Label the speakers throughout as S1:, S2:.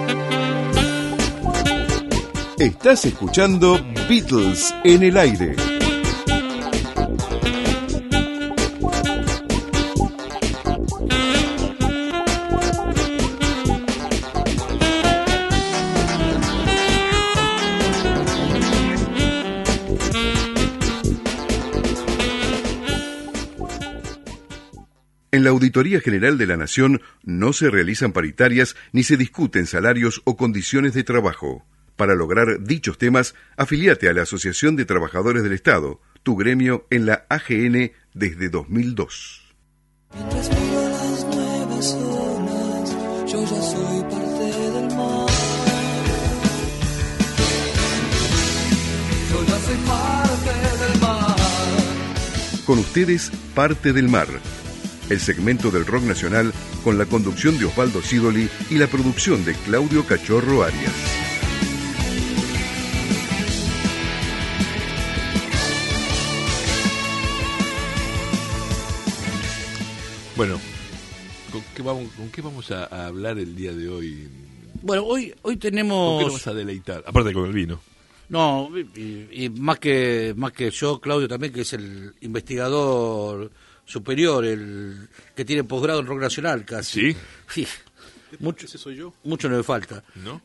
S1: Estás escuchando Beatles en el aire. En la Auditoría General de la Nación no se realizan paritarias ni se discuten salarios o condiciones de trabajo. Para lograr dichos temas, afiliate a la Asociación de Trabajadores del Estado, tu gremio en la AGN desde 2002.
S2: Mientras miro las nuevas olas, yo ya soy parte del mar. Yo ya soy parte del mar.
S1: Con ustedes, Parte del Mar, el segmento del rock nacional con la conducción de Osvaldo Sidoli y la producción de Claudio Cachorro Arias.
S3: Bueno, ¿con qué vamos a hablar el día de hoy?
S4: Bueno, hoy tenemos...
S3: ¿Con qué nos vas a deleitar? Aparte con el vino.
S4: No, y más que yo, Claudio también, que es el investigador superior, el que tiene posgrado en rock nacional casi.
S3: ¿Sí?
S4: Sí.
S5: ¿Ese soy yo?
S4: Mucho no me falta.
S3: ¿No?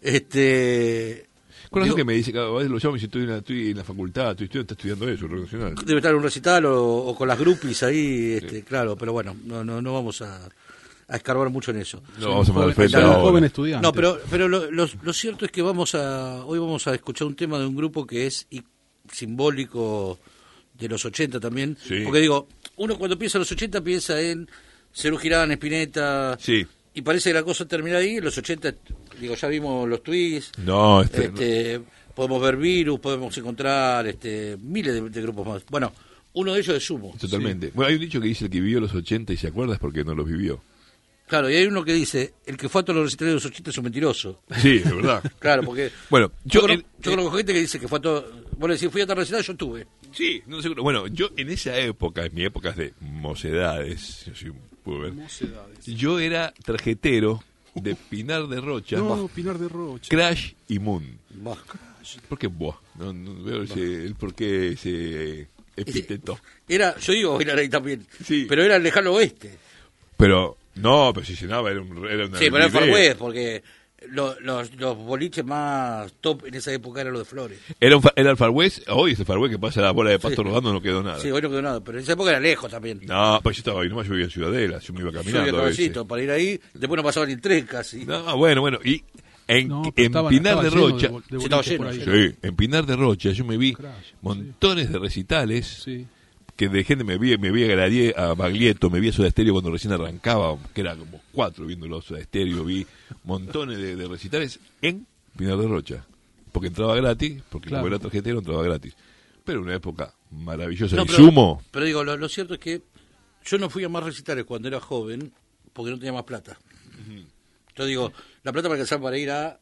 S4: Con
S3: razón que me dice, cada vez lo llamo y si estoy en la facultad, está estudiando eso, rock nacional.
S4: Debe estar en un recital o con las groupies ahí, sí. Claro, pero bueno, no vamos a escarbar mucho en eso.
S3: No, vamos a mandar al frente
S5: ahora.
S3: ahora.
S5: Joven estudiante.
S4: No, pero lo cierto es que hoy vamos a escuchar un tema de un grupo que es simbólico de los 80 también.
S3: Sí.
S4: Porque digo, uno cuando piensa en los 80 piensa en Serú Girán, Spinetta.
S3: Sí.
S4: Y parece que la cosa termina ahí. En los 80, digo, ya vimos los Twists.
S3: No,
S4: podemos ver Virus, podemos encontrar miles de grupos más. Bueno, uno de ellos es Sumo.
S3: Totalmente.
S4: Sí.
S3: Bueno, hay un dicho que dice el que vivió los 80 y se acuerda es porque no los vivió.
S4: Claro, y hay uno que dice, el que fue a todos los recitales de los 80 es un mentiroso.
S3: Sí, es verdad.
S4: Claro, porque
S3: bueno,
S4: yo conozco gente que dice que fue a todo... Bueno, decir, fui a tal recital, yo tuve.
S3: Sí, no sé. Bueno, yo en esa época, en mi época de mocedades, puedo ver, yo era tarjetero de Pinar de Rocha.
S5: No, Pinar de Rocha.
S3: Crash y Moon.
S4: Bah.
S3: ¿Por qué vos? No veo el por qué ese epíteto.
S4: Yo digo bailar ahí también,
S3: sí.
S4: Pero era el lejano oeste.
S3: Pero si llenaba era una...
S4: Sí, pero era el Far West, porque los boliches más top en esa época eran los de Flores.
S3: Era el Far West, hoy es el Far West que pasa la bola de pasto rodando, no quedó nada.
S4: Sí, hoy no quedó nada, pero en esa época era lejos también.
S3: No, pues yo estaba ahí, nomás yo vivía en Ciudadela, yo me iba caminando.
S4: Yo iba cabecito para ir ahí, después no pasaba ni el tren casi.
S3: No, bueno, y en Pinar de Rocha,
S4: estaba lleno.
S3: Sí, en Pinar de Rocha yo me vi montones de recitales.
S5: Sí.
S3: Que de gente me vi a Baglietto, me vi a Soda Stereo cuando recién arrancaba, que era como 4 viéndolo a Soda Stereo, vi montones de recitales en Pinar de Rocha, porque entraba gratis, porque como era tarjetero entraba gratis, pero una época maravillosa.
S4: No,
S3: y Sumo.
S4: Pero digo, lo cierto es que yo no fui a más recitales cuando era joven, porque no tenía más plata. Yo digo, la plata me alcanzaba para ir a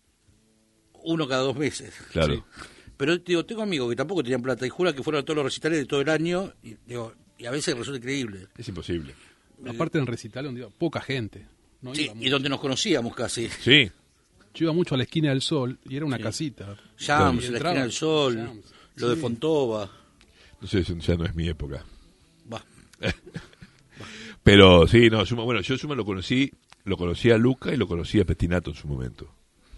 S4: uno cada 2 meses.
S3: Claro.
S4: Sí. Pero digo, tengo amigos que tampoco tenían plata y juran que fueron a todos los recitales de todo el año y a veces resulta increíble.
S3: Es imposible.
S5: Aparte del recital donde iba poca gente. No
S4: sí,
S5: iba
S4: y donde nos conocíamos casi.
S3: Sí.
S5: Yo iba mucho a la esquina del Sol y era una casita.
S4: Jams, la esquina del Sol, lo de Fontova.
S3: No sé, ya no es mi época.
S4: Va.
S3: Pero sí, no, Sumo, bueno, yo Sumo lo conocí a Luca y lo conocí a Pettinato en su momento.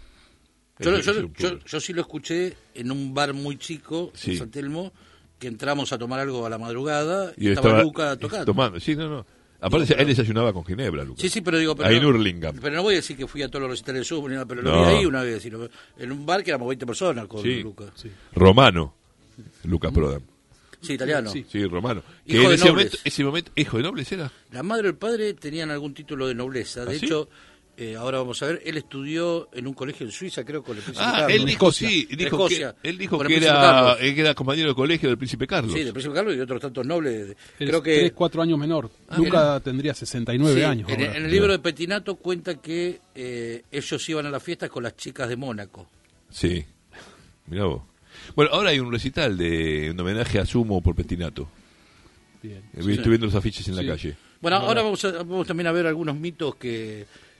S4: Yo sí lo escuché en un bar muy chico,
S3: sí.
S4: en San Telmo, que entramos a tomar algo a la madrugada y
S3: estaba
S4: Luca tocando.
S3: Tomando, sí, no. Aparte, él desayunaba con ginebra, Luca.
S4: Sí, pero digo...
S3: Ahí en Hurlingham.
S4: Pero no voy a decir que fui a todos los recitales de Sumo, pero lo
S3: No.
S4: vi ahí una vez, en un bar que éramos 20 personas con Luca.
S5: Sí.
S3: Romano, Luca Prodan.
S4: Sí, italiano.
S3: Sí, romano.
S4: Hijo
S3: que
S4: de
S3: en ese momento, ¿hijo de nobles era?
S4: La madre y el padre tenían algún título de nobleza. De hecho... ahora vamos a ver, él estudió en un colegio en Suiza, creo, con el príncipe Carlos.
S3: Él dijo que era compañero de colegio del príncipe Carlos.
S4: Sí, del príncipe Carlos y otros tantos nobles.
S5: Creo que 3-4 años menor. Luca tendría 69 años.
S4: En el libro de Pettinato cuenta que ellos iban a las fiestas con las chicas de Mónaco.
S3: Sí, mirá vos. Bueno, ahora hay un recital un homenaje a Sumo por Pettinato.
S5: Bien.
S3: Estoy viendo los afiches en la calle.
S4: Bueno, ahora vamos también a ver algunos mitos que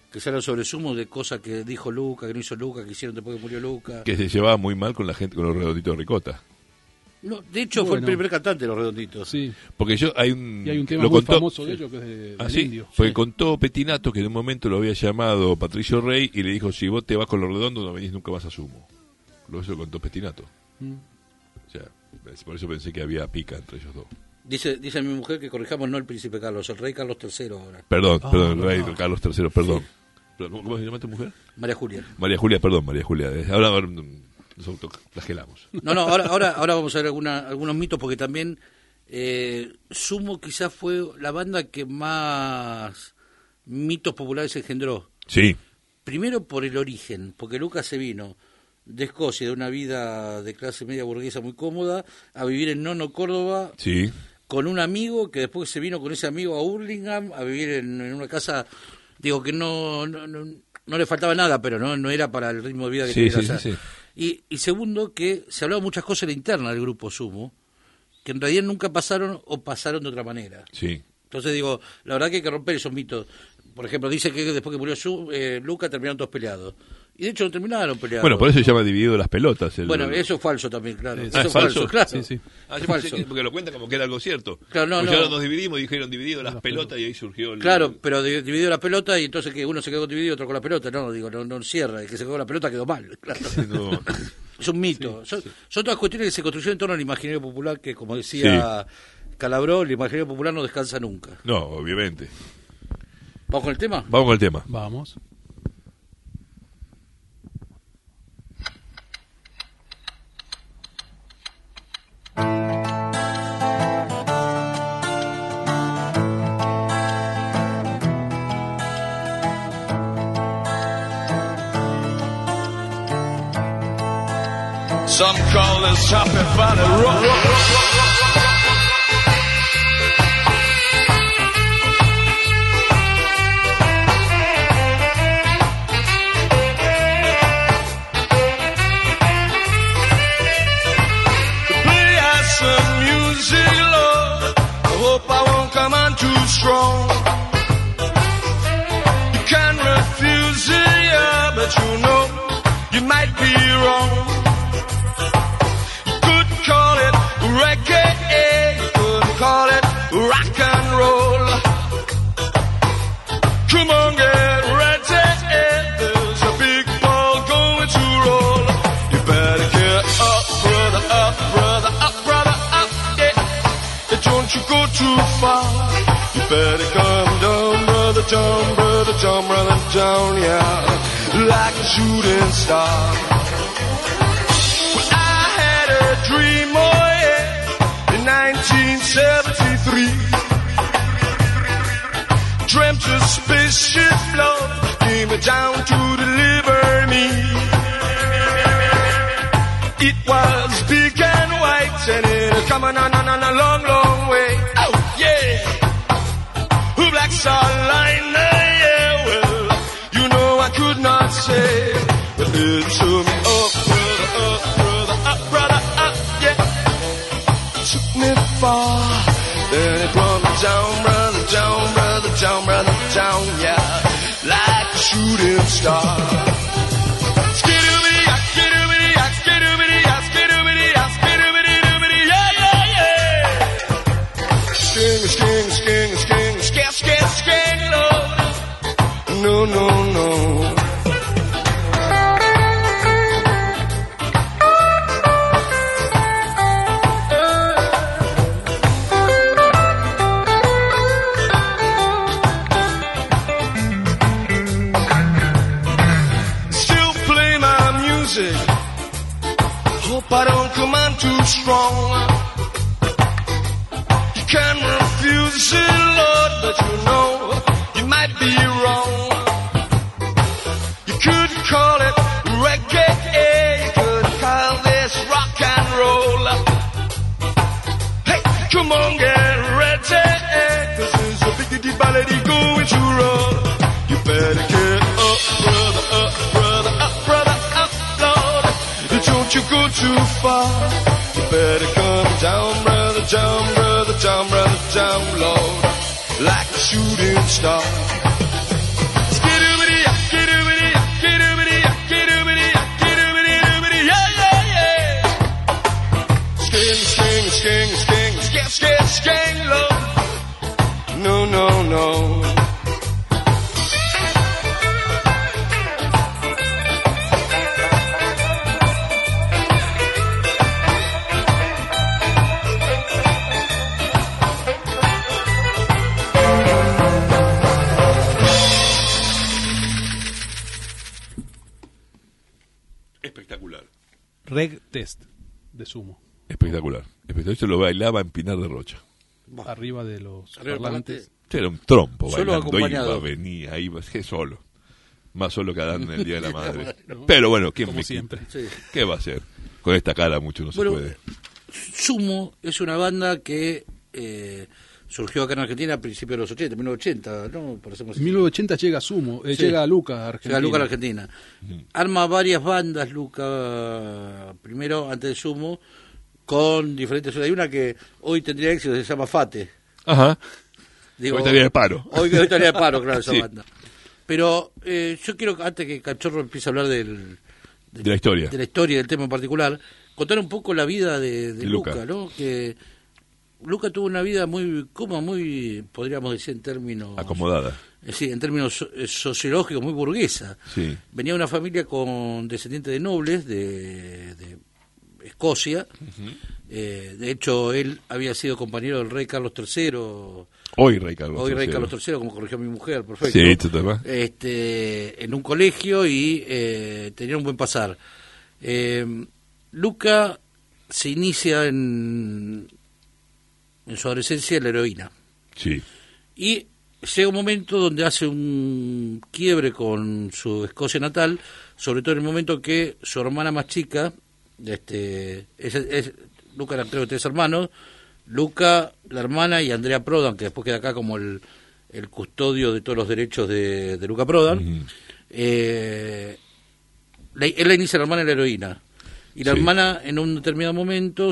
S4: que se habla sobre Sumo de cosas que dijo Luca, que no hizo Luca, que hicieron después que murió Luca.
S3: Que se llevaba muy mal con la gente, con los Redonditos de Ricota.
S4: No, de hecho, fue el primer cantante de los Redonditos.
S5: Sí.
S3: Porque
S5: Y hay un tema
S3: lo
S5: muy
S3: contó,
S5: famoso de ellos que es del
S3: ¿sí?
S5: indio.
S3: Porque
S5: Sí.
S3: contó Petinato que en un momento lo había llamado Patricio Rey y le dijo, si vos te vas con los Redondos no venís nunca más a Sumo. Eso lo contó Petinato. O sea, por eso pensé que había pica entre ellos dos.
S4: Dice mi mujer que corrijamos no el príncipe Carlos, el rey Carlos III ahora.
S3: Perdón, el rey Carlos III, perdón. ¿Cómo se llama tu mujer?
S4: María Julia.
S3: María Julia. Ahora nos autoflagelamos.
S4: No, ahora vamos a ver algunos mitos, porque también Sumo quizás fue la banda que más mitos populares engendró.
S3: Sí.
S4: Primero por el origen, porque Lucas se vino de Escocia, de una vida de clase media burguesa muy cómoda, a vivir en Nono, Córdoba,
S3: Sí.
S4: con un amigo que después se vino con ese amigo a Hurlingham a vivir en una casa, digo que no le faltaba nada, pero no era para el ritmo de vida que
S3: Sí,
S4: tenía.
S3: sí.
S4: Y segundo, que se hablaba muchas cosas en la interna del grupo Sumo, que en realidad nunca pasaron o pasaron de otra manera.
S3: Sí.
S4: Entonces digo, la verdad que hay que romper esos mitos. Por ejemplo, dice que después que murió Luca terminaron todos peleados. Y de hecho no terminaron peleados.
S3: Bueno, por eso se llama Dividido las Pelotas.
S4: Bueno, eso es falso también, claro.
S3: ¿Es
S4: Eso es
S3: falso?
S4: claro.
S5: Sí, sí.
S3: Ah, yo
S4: Falso.
S3: pensé porque lo cuentan como que era algo cierto.
S4: Claro,
S3: Porque ahora nos dividimos y dijeron dividido las pelotas y ahí surgió el...
S4: Claro, pero dividió la pelota y entonces que uno se quedó dividido y otro con la pelota. No, digo, no cierra. El que se quedó con la pelota quedó mal. Claro.
S3: No.
S4: Es un mito. Son todas cuestiones que se construyeron en torno al imaginario popular, que como decía Calabró, el imaginario popular no descansa nunca.
S3: No, obviamente.
S4: ¿Vamos con el tema?
S3: Vamos con el tema.
S5: Vamos.
S6: Some call this Happy Valley Rock. Play us some music, Lord. I hope I won't come on too strong. You can refuse it, yeah, but you know you might be wrong. Call it reggae, you could call it rock and roll. Come on, get ready, there's a big ball going to roll. You better get up, brother, up, brother, up, brother, up, yeah. Don't you go too far. You better come down, brother, down, brother, down, brother, down, yeah. Like a shooting star. Dream, oh yeah, in 1973. Dreamt a spaceship, Lord, came down to deliver me. It was big and white, and it coming on a long, long way. Oh yeah, Black Star Liner, yeah, well, you know I could not say, but it took me up, brother, up, brother, up, brother. Took me far, then it brought me down, brother, down, brother, down, brother, down, yeah, like a shooting star. Skidoo-bitty, skidoo-bitty, skidoo-bitty, skidoo-bitty, skidoo-bitty, yeah, yeah, yeah. Sking, Lord. No. Hope I don't come on too strong. You can refuse it, Lord, but you know you might be wrong. You could call it reggae, you could call this rock and roll. Hey, come on, get ready, 'cause there's a biggity ballady going to roll. You better get up, brother, up, brother, up, brother, up, Lord. Don't you go too far. You better come down, brother, down, brother, down, brother, down, Lord, like a shooting star. Skidoo-bitty,
S3: Espectacular.
S5: Reg Test de sumo.
S3: Espectacular. Yo lo bailaba en Pinar de Rocha.
S4: Bah.
S5: Arriba de los
S4: Arriba del
S5: parlantes.
S3: Era un trompo,
S4: Solo
S3: bailando,
S4: acompañado.
S3: iba, venía, iba, que solo. Más solo que Adán en el Día de la Madre. Pero bueno, ¿quién
S5: Como
S3: me
S5: siempre.
S3: quita?
S4: Sí.
S3: ¿Qué va a hacer? Con esta cara mucho no se
S4: Bueno,
S3: puede.
S4: Sumo es una banda que surgió acá en Argentina a principios de los 80, 1980, ¿no? Por decirlo así.
S5: En 1980 llega Sumo,
S4: Sí.
S5: llega Luca a Argentina.
S4: Llega Luca a la Argentina. Arma varias bandas, Luca, primero, antes de Sumo, con diferentes... Hay una que hoy tendría éxito, se llama Fate.
S3: Ajá.
S4: Digo,
S3: Hoy estaría de paro.
S4: Hoy estaría de paro, claro, esa
S3: Sí.
S4: banda. Pero yo quiero, antes que Cachorro empiece a hablar
S3: De la historia.
S4: de la historia del tema en particular, contar un poco la vida de
S3: Luca.
S4: Luca, ¿no? Que Luca tuvo una vida muy, como muy, podríamos decir en términos...
S3: Acomodada.
S4: Sí, en términos sociológicos, muy burguesa.
S3: Sí.
S4: Venía de una familia con descendientes de nobles de Escocia. De hecho, él había sido compañero del rey Carlos III.
S3: Hoy Rey Carlos
S4: Hoy rey
S3: III.
S4: Carlos III, como corrigió mi mujer, perfecto.
S3: Sí, total.
S4: En un colegio y tenía un buen pasar. Luca se inicia en su adolescencia en la heroína.
S3: Sí.
S4: Y llega un momento donde hace un quiebre con su Escocia natal, sobre todo en el momento que su hermana más chica, Luca era creo que 3 hermanos, Luca, la hermana y Andrea Prodan, que después queda acá como el custodio de todos los derechos de Luca Prodan. Él la inicia la hermana en la heroína. Y la
S3: Sí.
S4: hermana en un determinado momento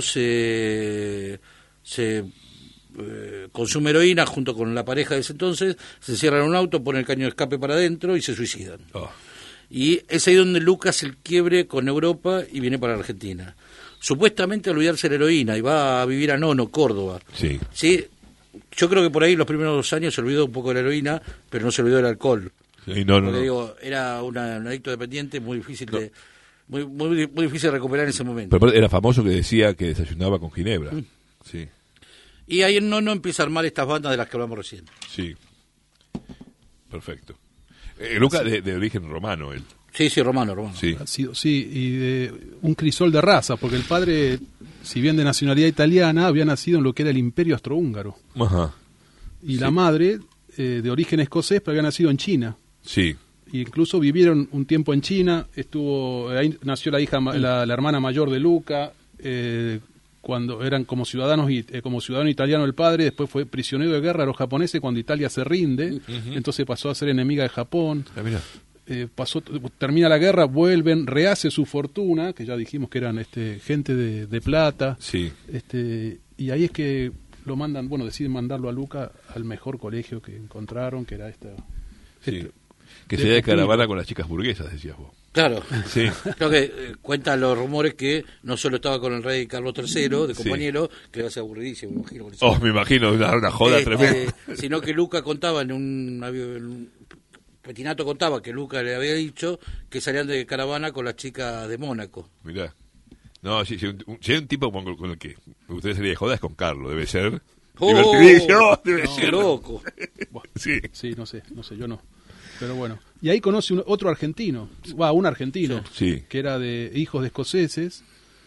S4: consume heroína junto con la pareja de ese entonces, se encierran en un auto, ponen el caño de escape para adentro y se suicidan.
S3: Oh.
S4: Y es ahí donde Lucas el quiebre con Europa y viene para Argentina. Supuestamente a olvidarse de la heroína y va a vivir a Nono, Córdoba.
S3: Sí.
S4: Sí, yo creo que por ahí los primeros 2 años se olvidó un poco de la heroína, pero no se olvidó del alcohol.
S3: Sí, no.
S4: Porque digo, era un adicto dependiente muy difícil de muy difícil de recuperar en ese momento.
S3: Pero aparte era famoso que decía que desayunaba con ginebra. Sí.
S4: Y ahí en Nono empieza a armar estas bandas de las que hablamos recién.
S3: Sí. Perfecto. Luca de origen romano, él.
S4: Sí, romano.
S3: Sí.
S5: Ha sido, sí, y de un crisol de raza, porque el padre, si bien de nacionalidad italiana, había nacido en lo que era el Imperio Austrohúngaro.
S3: Ajá.
S5: Y la madre, de origen escocés, pero había nacido en China.
S3: Sí.
S5: Y incluso vivieron un tiempo en China, ahí nació la hija, la hermana mayor de Luca, cuando eran como ciudadanos como ciudadano italiano el padre, después fue prisionero de guerra a los japoneses cuando Italia se rinde, entonces pasó a ser enemiga de Japón.
S3: Ah, mira.
S5: Termina la guerra, vuelven, rehace su fortuna, que ya dijimos que eran gente de plata,
S3: Sí.
S5: y ahí es que lo mandan, deciden mandarlo a Luca al mejor colegio que encontraron, que era
S3: Sí. Que se de caravana con las chicas burguesas, decías vos.
S4: Claro.
S3: Sí.
S4: Creo que cuentan los rumores que no solo estaba con el rey Carlos III de compañero, que le va a ser aburridísimo, me imagino.
S3: Oh, me imagino, una joda tremenda.
S4: Sino que Luca contaba en un Petinato contaba que Luca le había dicho que salían de caravana con las chicas de Mónaco.
S3: Mirá. No, si hay un tipo con el que me gustaría salir de joda es con Carlos, debe ser. Divertidísimo, debe ser.
S4: Loco.
S3: Sí.
S5: Sí, no sé, yo no. Pero bueno. Y ahí conoce otro argentino, un argentino,
S3: Sí.
S5: que era de hijos de escoceses.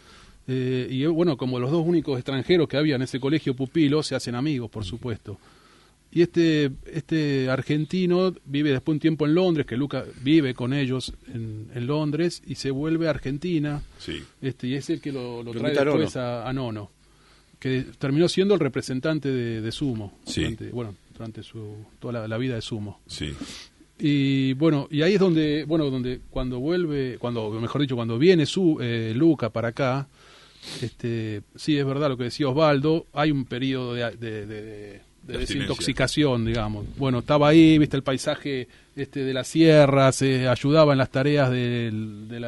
S5: Y como los 2 únicos extranjeros que había en ese colegio pupilo, se hacen amigos, por supuesto. Y este argentino vive después un tiempo en Londres, que Luca vive con ellos en Londres, y se vuelve a Argentina.
S3: Sí.
S5: Y es el que lo trae
S4: invita a
S5: después a Nono, que terminó siendo el representante de Sumo
S3: Sí.
S5: durante toda la vida de Sumo.
S3: Sí.
S5: Y y ahí es donde cuando viene Luca para acá, sí es verdad lo que decía Osvaldo, hay un periodo de desintoxicación, digamos. Estaba ahí, viste el paisaje de la sierra, se ayudaba en las tareas del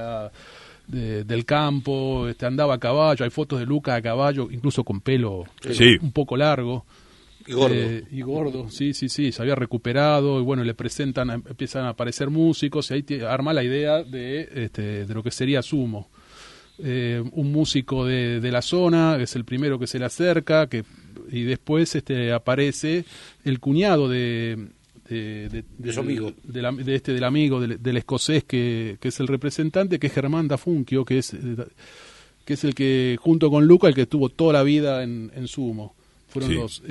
S5: campo, andaba a caballo, hay fotos de Luca a caballo, incluso con pelo
S3: Sí.
S5: un poco largo.
S4: Y gordo.
S5: Gordo, sí, se había recuperado y le empiezan a aparecer músicos y ahí arma la idea de lo que sería Sumo. Un músico de la zona, que es el primero que se le acerca, y después aparece el cuñado de
S4: De su amigo.
S5: del amigo, del escocés que es el representante, que es Germán da Funkio, que es el que, junto con Luca, el que estuvo toda la vida en sumo. Fueron
S3: Sí.
S5: los...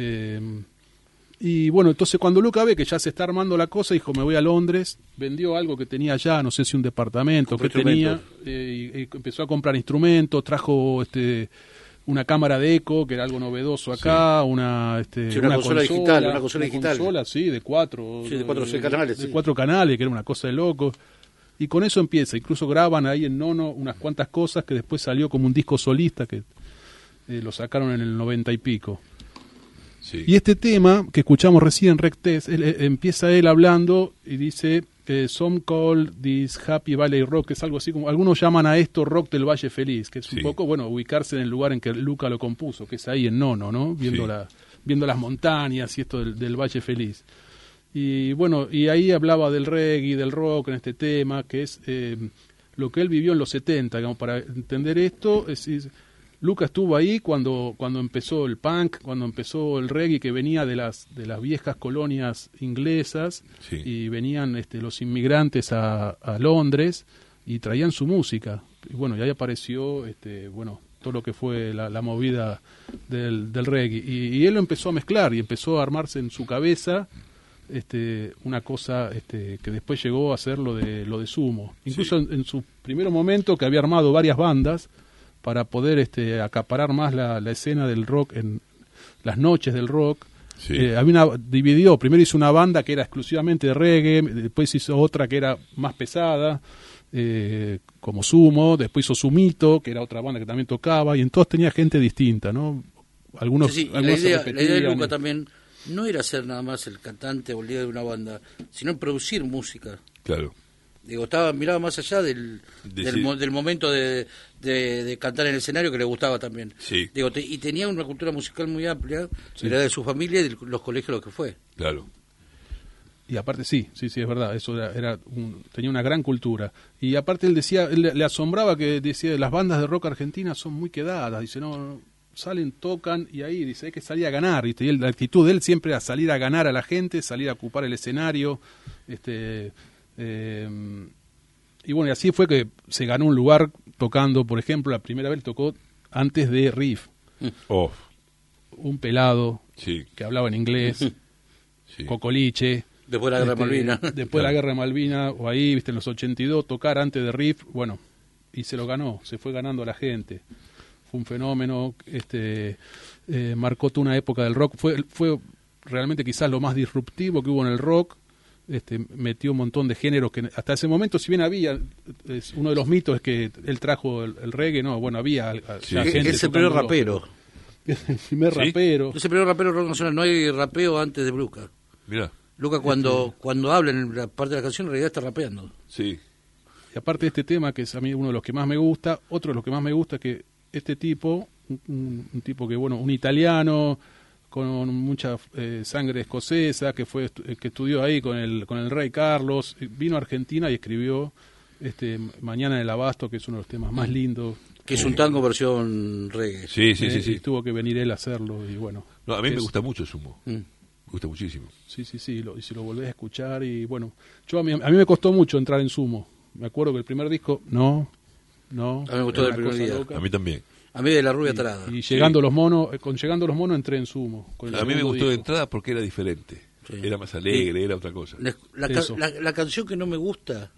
S5: y bueno, entonces cuando Luca ve que ya se está armando la cosa, dijo, me voy a Londres, vendió algo que tenía allá, no sé si un departamento que
S4: Compró
S5: tenía, y empezó a comprar instrumentos, trajo una cámara de eco, que era algo novedoso acá, una
S4: consola digital, una consola digital.
S5: consola, sí, de 4.
S4: Sí, de 4 canales,
S5: De
S4: sí.
S5: 4 canales, que era una cosa de loco. Y con eso empieza, incluso graban ahí en Nono unas cuantas cosas que después salió como un disco solista que lo sacaron en el 90 y pico.
S3: Sí.
S5: Y este tema que escuchamos recién, Rec Test, empieza él hablando y dice, some call this happy valley rock, que es algo así como, algunos llaman a esto rock del Valle Feliz, que es
S3: Sí.
S5: un poco, bueno, ubicarse en el lugar en que Luca lo compuso, que es ahí en Nono, ¿no? Viendo,
S3: Sí.
S5: viendo las montañas y esto del Valle Feliz. Y bueno, y ahí hablaba del reggae, del rock en este tema, que es lo que él vivió en los 70, digamos, para entender esto, Luca estuvo ahí cuando empezó el punk, cuando empezó el reggae, que venía de las viejas colonias inglesas,
S3: Sí.
S5: y venían los inmigrantes a Londres y traían su música. Y bueno, y ahí apareció todo lo que fue la movida del reggae. Y él lo empezó a mezclar y empezó a armarse en su cabeza una cosa que después llegó a ser lo de Sumo. Incluso en su primer momento, que había armado varias bandas para poder acaparar más la escena del rock en las noches del rock.
S3: Sí.
S5: Dividió, primero hizo una banda que era exclusivamente de reggae, después hizo otra que era más pesada, como Sumo, después hizo Sumito, que era otra banda que también tocaba, y en todos tenía gente distinta, ¿no? Algunos,
S4: Sí, y
S5: algunos se
S4: la idea de
S5: repetían.
S4: Luca también no era ser nada más el cantante o el líder de una banda, sino producir música.
S3: Claro.
S4: Digo, miraba más allá del momento de cantar en el escenario, que le gustaba también.
S3: Sí.
S4: Digo, y tenía una cultura musical muy amplia, era de su familia y de los colegios lo que fue.
S3: Claro.
S5: Y aparte sí, es verdad, eso tenía una gran cultura. Y aparte él decía, le asombraba que decía, las bandas de rock argentinas son muy quedadas, dice, no, salen, tocan, y ahí dice, hay que salir a ganar, ¿viste? Y la actitud de él siempre era salir a ganar a la gente, salir a ocupar el escenario, y bueno, y así fue que se ganó un lugar tocando, por ejemplo, la primera vez tocó antes de Riff,
S3: Oh,
S5: un pelado
S3: sí.
S5: que hablaba en inglés,
S3: Sí.
S4: Después
S5: Cocoliche.
S4: de la Guerra de Malvinas.
S5: Después de la Guerra de Malvinas, o ahí, viste, en los 82, tocar antes de Riff, bueno, y se lo ganó, se fue ganando a la gente. Fue un fenómeno, marcó toda una época del rock. Fue realmente quizás lo más disruptivo que hubo en el rock. Metió un montón de géneros que hasta ese momento, si bien había, uno de los mitos es que él trajo el reggae, no, bueno, había
S3: Sí.
S5: ya gente
S4: Es el primer
S5: tocándolo.
S4: rapero.
S5: El primer
S3: ¿Sí?
S5: rapero.
S4: Es el primer rapero rock nacional. No hay rapeo antes de Luca.
S3: Mira.
S4: Luca cuando habla en la parte de la canción en realidad está rapeando.
S3: Sí.
S5: Y aparte de este tema, que es a mí uno de los que más me gusta, otro de los que más me gusta es que este tipo, un tipo que, bueno, un italiano con mucha sangre escocesa, que estudió ahí con el rey Carlos, vino a Argentina y escribió Mañana en el Abasto, que es uno de los temas más lindos.
S4: Que es un tango versión reggae.
S3: Sí.
S5: Y tuvo que venir él a hacerlo, y bueno.
S3: No, a mí me
S5: es-
S3: gusta mucho Sumo.
S4: Mm.
S3: Me gusta muchísimo.
S5: Sí, y si lo volvés a escuchar, y bueno, a mí me costó mucho entrar en Sumo. Me acuerdo que el primer disco, no.
S4: A mí me gustó
S5: era
S4: del
S5: una
S4: primer
S5: cosa
S4: día.
S5: loca.
S3: A mí también.
S4: A mí de la rubia tarada.
S5: Y llegando los monos, con llegando los monos entré en Sumo. con el
S3: A mí me
S5: segundo
S3: gustó de
S5: disco.
S3: entrada porque era diferente.
S4: Sí.
S3: Era más alegre, era otra cosa.
S5: Eso.
S4: La canción que no me gusta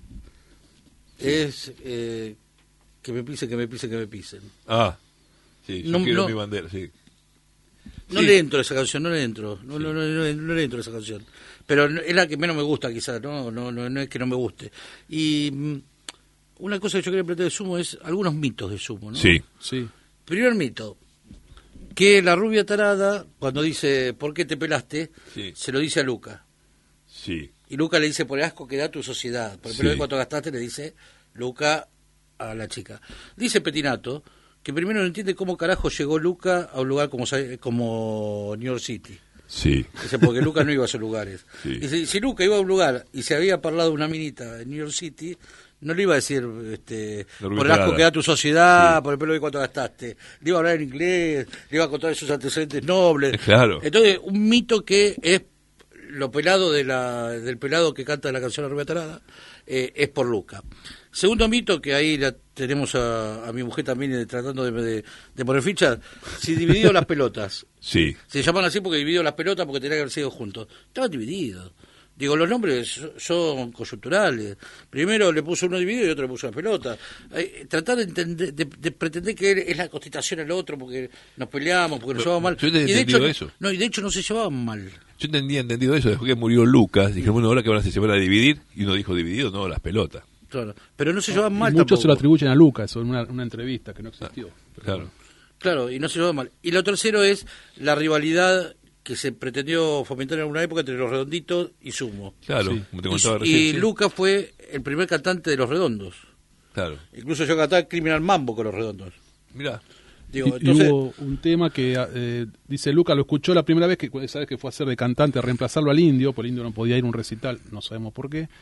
S4: es que me pisen, que me pisen, que me pisen.
S3: Ah, sí, yo
S4: No,
S3: quiero
S4: no.
S3: mi bandera, sí.
S4: No
S3: Sí.
S4: le entro a esa canción, no le entro. No le entro a esa canción. Pero es la que menos me gusta, quizás, no es que no me guste. Y una cosa que yo quería plantear de Sumo es algunos mitos de Sumo, ¿no?
S3: Sí,
S5: Sí,
S4: Primer mito, que la rubia tarada, cuando dice, ¿por qué te pelaste?,
S3: Sí.
S4: se lo dice a Luca.
S3: sí,
S4: Y Luca le dice, por el asco que da tu sociedad. Por el pelo
S3: Sí.
S4: de cuánto gastaste, le dice Luca a la chica. Dice Petinato que primero no entiende cómo carajo llegó Luca a un lugar como New York City.
S3: sí.
S4: Dice, porque Luca no iba a esos lugares.
S3: Sí.
S4: Dice, si Luca iba a un lugar y se había parlado una minita en New York City, no le iba a decir
S3: La rubia
S4: por el asco
S3: tarada.
S4: que da tu sociedad,
S3: Sí.
S4: por el pelo de cuánto gastaste. Le iba a hablar en inglés, le iba a contar de sus antecedentes nobles.
S3: Claro.
S4: Entonces, un mito que es lo pelado del pelado que canta la canción La Rubia Tarada es por Luca. Segundo mito, que ahí la tenemos a mi mujer también tratando de poner ficha, si dividido las pelotas.
S3: Sí.
S4: Se llaman así porque dividido las pelotas porque tenían que haber sido juntos. Estaban divididos. Digo, los nombres son coyunturales. Primero le puso uno dividido y otro le puso la pelota. Tratar de entender, de pretender que es la constitución el otro porque nos peleamos, porque nos llevamos mal.
S3: Yo he entendido eso.
S4: No, y de hecho no se llevaban mal.
S3: Yo entendido eso. Después que murió Lucas, dije, bueno, ahora que van a hacer, se van a dividir. Y uno dijo dividido, no, las pelotas.
S4: Claro, pero no se llevaban
S5: Y
S4: mal
S5: muchos
S4: tampoco.
S5: se lo atribuyen a Lucas en una entrevista que no existió.
S3: Claro.
S4: Claro, y no se llevaban mal. Y lo tercero es la rivalidad que se pretendió fomentar en alguna época entre Los Redonditos y Sumo.
S3: Claro,
S5: Sí.
S3: como te contaba
S4: Y
S3: recién. sí.
S4: Lucas fue el primer cantante de Los Redondos.
S3: Claro.
S4: Incluso yo cantaba Criminal Mambo con Los Redondos.
S3: Mirá.
S4: Digo,
S5: Y
S4: entonces,
S5: hubo un tema que dice Lucas, lo escuchó la primera vez que sabes que fue a hacer de cantante a reemplazarlo al Indio, porque el Indio no podía ir a un recital, no sabemos por qué.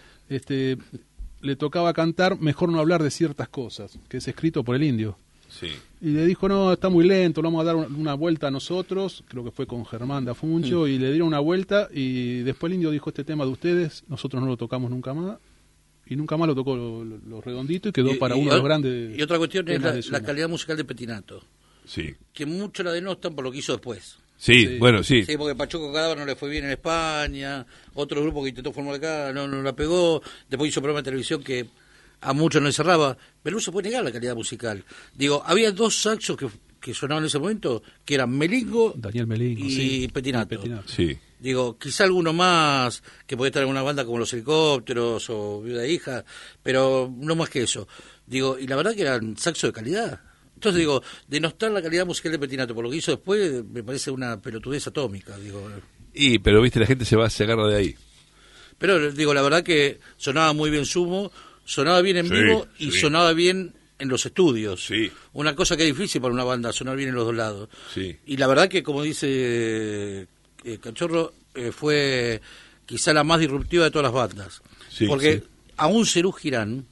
S5: Le tocaba cantar Mejor no hablar de ciertas cosas, que es escrito por el Indio.
S3: Sí.
S5: Y le dijo, no, está muy lento, lo vamos a dar una vuelta a nosotros, creo que fue con Germán Dafuncho, y le dieron una vuelta, y después el Indio dijo, este tema de ustedes, nosotros no lo tocamos nunca más, y nunca más lo tocó los Redonditos, y quedó para uno de los grandes.
S4: Y otra cuestión es
S5: temas de
S4: la
S5: Sumo.
S4: calidad musical de Petinato,
S3: Sí.
S4: que muchos la denostan por lo que hizo después.
S3: Sí,
S5: Sí.
S3: bueno, sí.
S4: Sí, porque Pachuco Cadáver no le fue bien en España, otro grupo que intentó formar acá no la pegó, después hizo programa de televisión que a muchos no le cerraba, pero no se puede negar la calidad musical. Digo, había dos saxos que sonaban en ese momento, que eran Melingo
S5: Daniel Melingo,
S4: y
S5: sí.
S4: Petinato.
S5: Petinato.
S3: Sí.
S4: Digo, quizá alguno más que puede estar en una banda como Los Helicópteros o Viuda e Hija, pero no más que eso. Digo, y la verdad que eran saxos de calidad. Entonces digo, denostar la calidad musical de Petinato por lo que hizo después me parece una pelotudez atómica, digo.
S3: Pero viste, la gente se agarra de ahí.
S4: Pero digo, la verdad que sonaba muy bien Sumo, sonaba bien en
S3: Sí,
S4: vivo y
S3: sí.
S4: sonaba bien en los estudios.
S3: Sí.
S4: Una cosa que es difícil para una banda, sonar bien en los dos lados.
S3: Sí.
S4: Y la verdad que, como dice Cachorro, fue quizá la más disruptiva de todas las bandas.
S3: Sí,
S4: Porque
S3: sí.
S4: aún Serú Girán